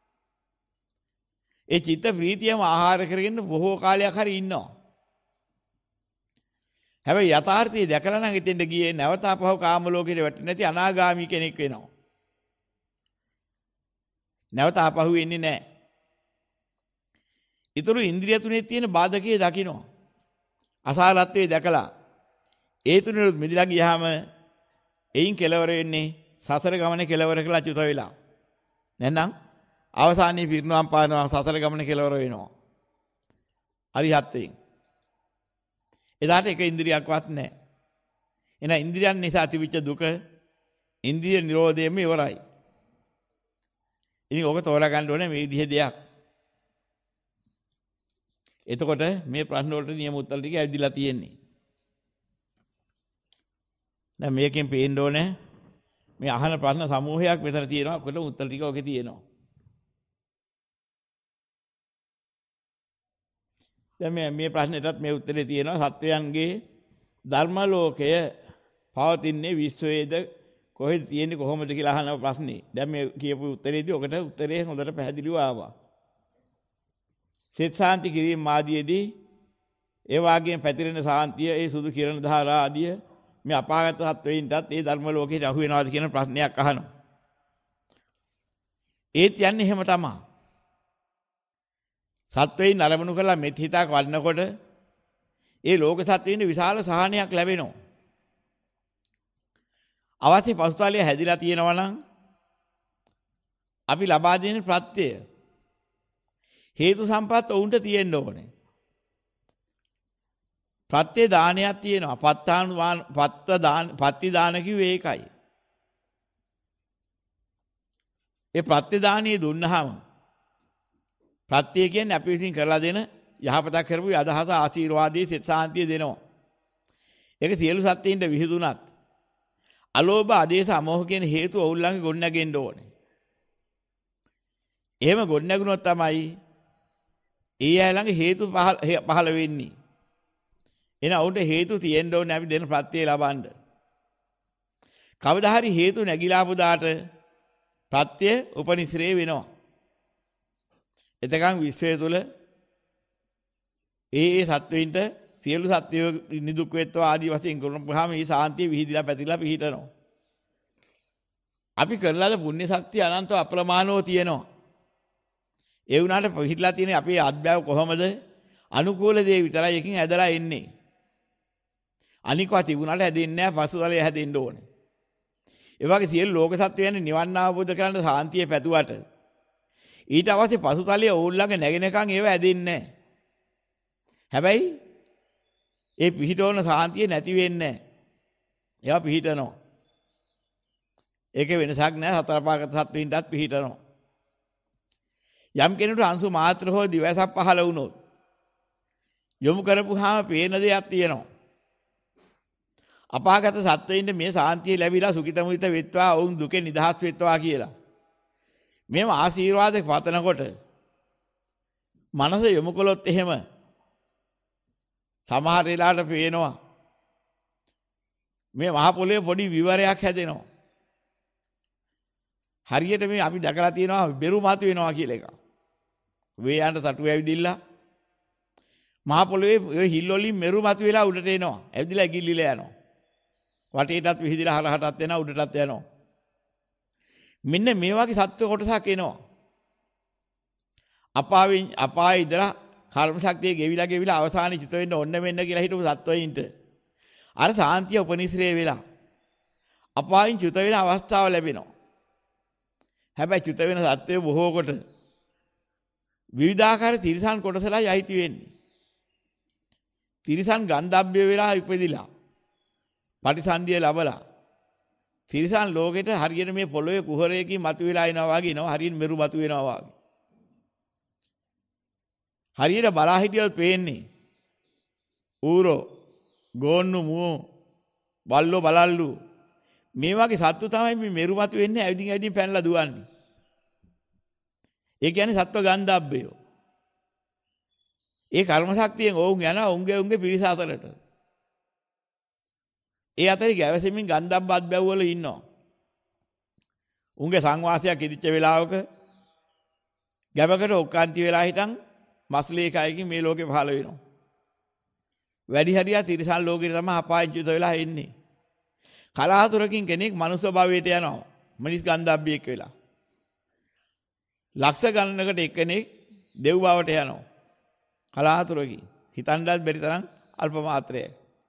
ඒ චිත්ත ප්‍රීතියම ආහාර කරගෙන බොහෝ කාලයක් හරි ඉන්නවා. හැබැයි යථාර්ථය දැකලා නම් ඉතින්ද ගියේ නැවත අපහව කාම ලෝකෙට වැටෙන්නේ නැති අනාගාමී කෙනෙක් වෙනවා. නැවත අපහු වෙන්නේ නැහැ. ඊතුරු ඉන්ද්‍රිය තුනේ තියෙන බාධකයේ දකින්න. අසාරත්වයේ දැකලා ඒ තුනට මිදලා ගියාම එයින් කෙලවර වෙන්නේ සසර ගමනේ කෙලවර කියලා චුත වෙලා. නැත්නම් අවසානයේ පිරිනුවම් පානවා සසර ගමනේ කෙලවර වෙනවා. අරිහත්යෙන්. එදාට එක ඉන්ද්‍රියක්වත් නැහැ. එන ඉන්ද්‍රියන් නිසා තිබිච්ච දුක ඉන්ද්‍රිය නිරෝධයෙන්ම ඉවරයි. ඉතින් ඕක තෝරා ගන්න ඕනේ මේ විදිහේ දෙයක්. එතකොට මේ ප්‍රශ්න වලට නියම උත්තර ටික ඇවිදලා තියෙන්නේ. දැන් මේකෙන් පේන්න ඕනේ මේ අහන ප්‍රශ්න සමූහයක් මෙතන තියෙනවා. කොට උත්තර ටික ඔකේ තියෙනවා. දැන් මේ මේ ප්‍රශ්නෙටත් මේ උත්තරේ තියෙනවා. සත්වයන්ගේ ධර්ම ලෝකය පවතින්නේ විශ්වයේද කොහෙද තියෙන්නේ කොහොමද කියලා අහන ප්‍රශ්නේ. දැන් මේ කියපු උත්තරේදී ඔකට උත්තරේ හොඳට පැහැදිලිව ආවා. සිත සාන්ති කිරීම ආදීදී ඒ වාගේම පැතිරෙන සාන්තිය ඒ සුදු කිරණ ධාරා ආදිය මේ අපාගත සත්වයින්ටත් ඒ ධර්ම ලෝකයට අහු වෙනවාද කියන ප්‍රශ්නයක් අහනවා. ඒත් යන්නේ එහෙම තමයි. සත්වයින් අරමුණු කරලා මෙත් හිතක් වඩනකොට ඒ ලෝක සත්වයින්ට විශාල සහනයක් ලැබෙනවා. අවශ්‍ය පසුතලය හැදිලා තියෙනවා නම් අපි ලබා දෙන ප්‍රත්‍යය හේතු සම්පත් උන්ට තියෙන්න ඕනේ. ප්‍රත්‍ය දානයක් තියෙනවා. පත්තාන පත්ත දාන පත්ති දාන කිව්වේ ඒකයි. ඒ ප්‍රත්‍ය දානිය දුන්නාම ප්‍රත්‍ය කියන්නේ අපි විසින් කරලා දෙන යහපතක් කරපු අදහස ආශිර්වාදයේ සිත සාන්තිය දෙනවා. ඒක සියලු සත්ත්වයින්ට විහිදුණත් අලෝභ ආදේශ අමෝහ කියන හේතු ඔවුන්ලඟ ගොඩනගෙන්න ඕනේ. එහෙම ගොඩනගුණොත් තමයි ඒ අය ළඟ හේතු පහළ වෙන්නේ. එන උන්ට හේතු තියෙන්න ඕනේ අපි දෙන ප්‍රත්‍ය ලබන්න. කවදා හරි හේතු නැగిලා පුදාට ප්‍රත්‍ය උපනිශ්‍රේ වෙනවා. එතකන් විශ්වය තුල ඒ ඒ සත්වයින්ට සියලු සත්වයෝ නිදුක් වෙත්වා ආදී වශයෙන් කරනවාම මේ සාන්තිය විහිදිලා පැතිරලා පිහිටනවා. අපි කරලාද පුණ්‍ය ශක්තිය අනන්තව අප්‍රමාණව තියෙනවා. ඒ වුණාට පිහිටලා තියෙන අපේ අත්බැව කොහමද? අනුකූල දේ විතරයි එකකින් ඇදලා එන්නේ. අනිකවා තිබුණාට හැදෙන්නේ නැහැ. පසුතලය හැදෙන්න ඕනේ. ඒ වගේ සියලු ලෝක සත්වයන් නිවන් අවබෝධ කරගන්න සාන්තිය පැතුවට ඊට අවශ්‍ය පසුතලය ඕන් ළඟ නැගෙනකන් ඒව ඇදෙන්නේ නැහැ. හැබැයි ඒ පිහිටවන සාන්තිය නැති වෙන්නේ නැහැ. ඒවා පිහිටනවා. ඒකේ වෙනසක් නැහැ. සතර පාගත සත්වින්ටත් පිහිටනවා. යම් කෙනෙකුට අංශු මාත්‍ර හෝ දිවසක් පහළ වුණොත් යොමු කරපුවාම පේන දෙයක් තියෙනවා. අපාගත සත්වයින්ට මේ සාන්තිය ලැබිලා සුඛිත මුදිත වෙත්වා වුන් දුකෙන් නිදහස් වෙත්වා කියලා. මේව ආශිර්වාදයක් පතනකොට මනස යොමු කළොත් එහෙම සමහර වෙලාවට පේනවා මේ මහ පොළේ පොඩි විවරයක් හැදෙනවා. හරියට මේ අපි දැකලා තියෙනවා බෙරු මතු වෙනවා කියලා එක. වේයන්ට තටු ඇවිදිලා මහ පොළවේ ඔය හිල් වලින් මෙරු මතු වෙලා උඩට එනවා. ඇවිදිලා ගිල්ලිලා යනවා. වටේටත් විහිදිලා හරහටත් යනවා උඩටත් යනවා. මෙන්න මේ වගේ සත්ව කොටසක් එනවා. අපාවෙන් අපායේ ඉඳලා කර්ම ශක්තිය ගෙවිලා ගෙවිලා අවසානයේ චිත වෙන්න ඕන්න වෙන්න කියලා හිටපු සත්වයින්ට අර සාන්තිය උපනිශ්‍රේ වෙලා අපායින් චිත වෙන අවස්ථාව ලැබෙනවා. හැබැයි චිත වෙන සත්වය බොහෝ කොට විවිධාකාර තිරසන් කොටසලයි අයිති වෙන්නේ. තිරිසන් ගන්ධබ්බය වෙලා ඉපදිලා. පටිසන්ධිය ලැබලා. තිරිසන් ලෝකෙට හරියට මේ පොළොවේ කුහරයකින් මතුවලා එනවා වගේ නෝ හරියට මෙරු මතු වෙනවා වගේ. හරියට බලා හිටියොත් පේන්නේ. ඌරෝ, ගෝන්නු මූ, බල්ලෝ බලල්ලු මේ වගේ සත්තු තමයි මේ මෙරු මතු වෙන්නේ ඇවිදින් ඇවිදින් පැනලා දුවන්නේ. ඒ කියන්නේ සත්ව ගන්ධබ්බයෝ. ඒ කර්ම ශක්තියෙන් ඔවුන් යනවා උන්ගේ උන්ගේ පිරිස අතරට. ඒ අතරේ ගැවසෙමින් ගන්ධබ්බත් බැව්වල ඉන්නවා. උන්ගේ සංවාසයක් ඉදිච්ච වෙලාවක ගැබකට ඔක්කාන්ති වෙලා හිටන් මස්ලේකයකින් මේ ලෝකේ පහළ වෙනවා. වැඩි හරියා තිරිසන් ලෝකෙට තමයි අපායචිත වෙලා ඉන්නේ. කලාතුරකින් කෙනෙක් මනුස්ස භවයට යනවා. මිනිස් ගන්ධබ්බියෙක් වෙලා. ලක්ෂ ගණනකට එක්කෙනෙක් දෙව් භවයට යනවා. කලාතුරකින් හිතන්නත් බැරි තරම් අල්ප මාත්‍රයයි.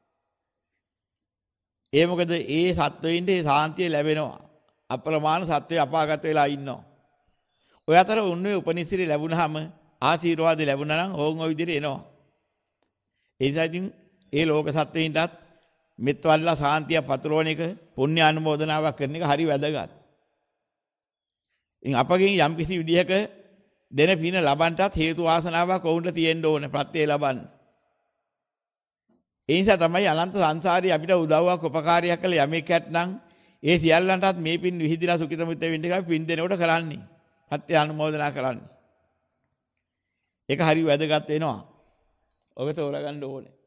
ඒ මොකද ඒ සත්වයින්ට ඒ සාන්තිය ලැබෙනවා. අප්‍රමාණ සත්වය අපාගත වෙලා ඉන්නවා. ඔය අතර උන්නේ උපනිශ්‍රේ ලැබුණාම ආශිර්වාද ලැබුණා නම් ඕන් ඔය විදිහට එනවා. ඒ නිසා ඉතින් ඒ ලෝක සත්වයින්ටත් මෙත් වඩලා සාන්තිය පතුරවන එක පුණ්‍ය අනුමෝදනාවක් කරන එක හරි වැදගත්. ඉතින් අපගෙන් යම් කිසි විදිහක දෙන පින ලබන්නටත් හේතු වාසනාවක් වුන්ට තියෙන්න ඕනේ ප්‍රත්‍ය ලබන්න. ඒ නිසා තමයි අනන්ත සංසාරේ අපිට උදව්වක් උපකාරයක් කළ යමෙක් ඇත්නම් ඒ සියල්ලන්ටත් මේ පින් විහිදිලා සුඛිත මුත්ත වෙන්න එකයි පින් දෙනකොට කරන්නේ. ප්‍රත්‍ය අනුමෝදනා කරන්නේ. ඒක හරි වැදගත් වෙනවා. ඔබ තෝරගන්න ඕනේ.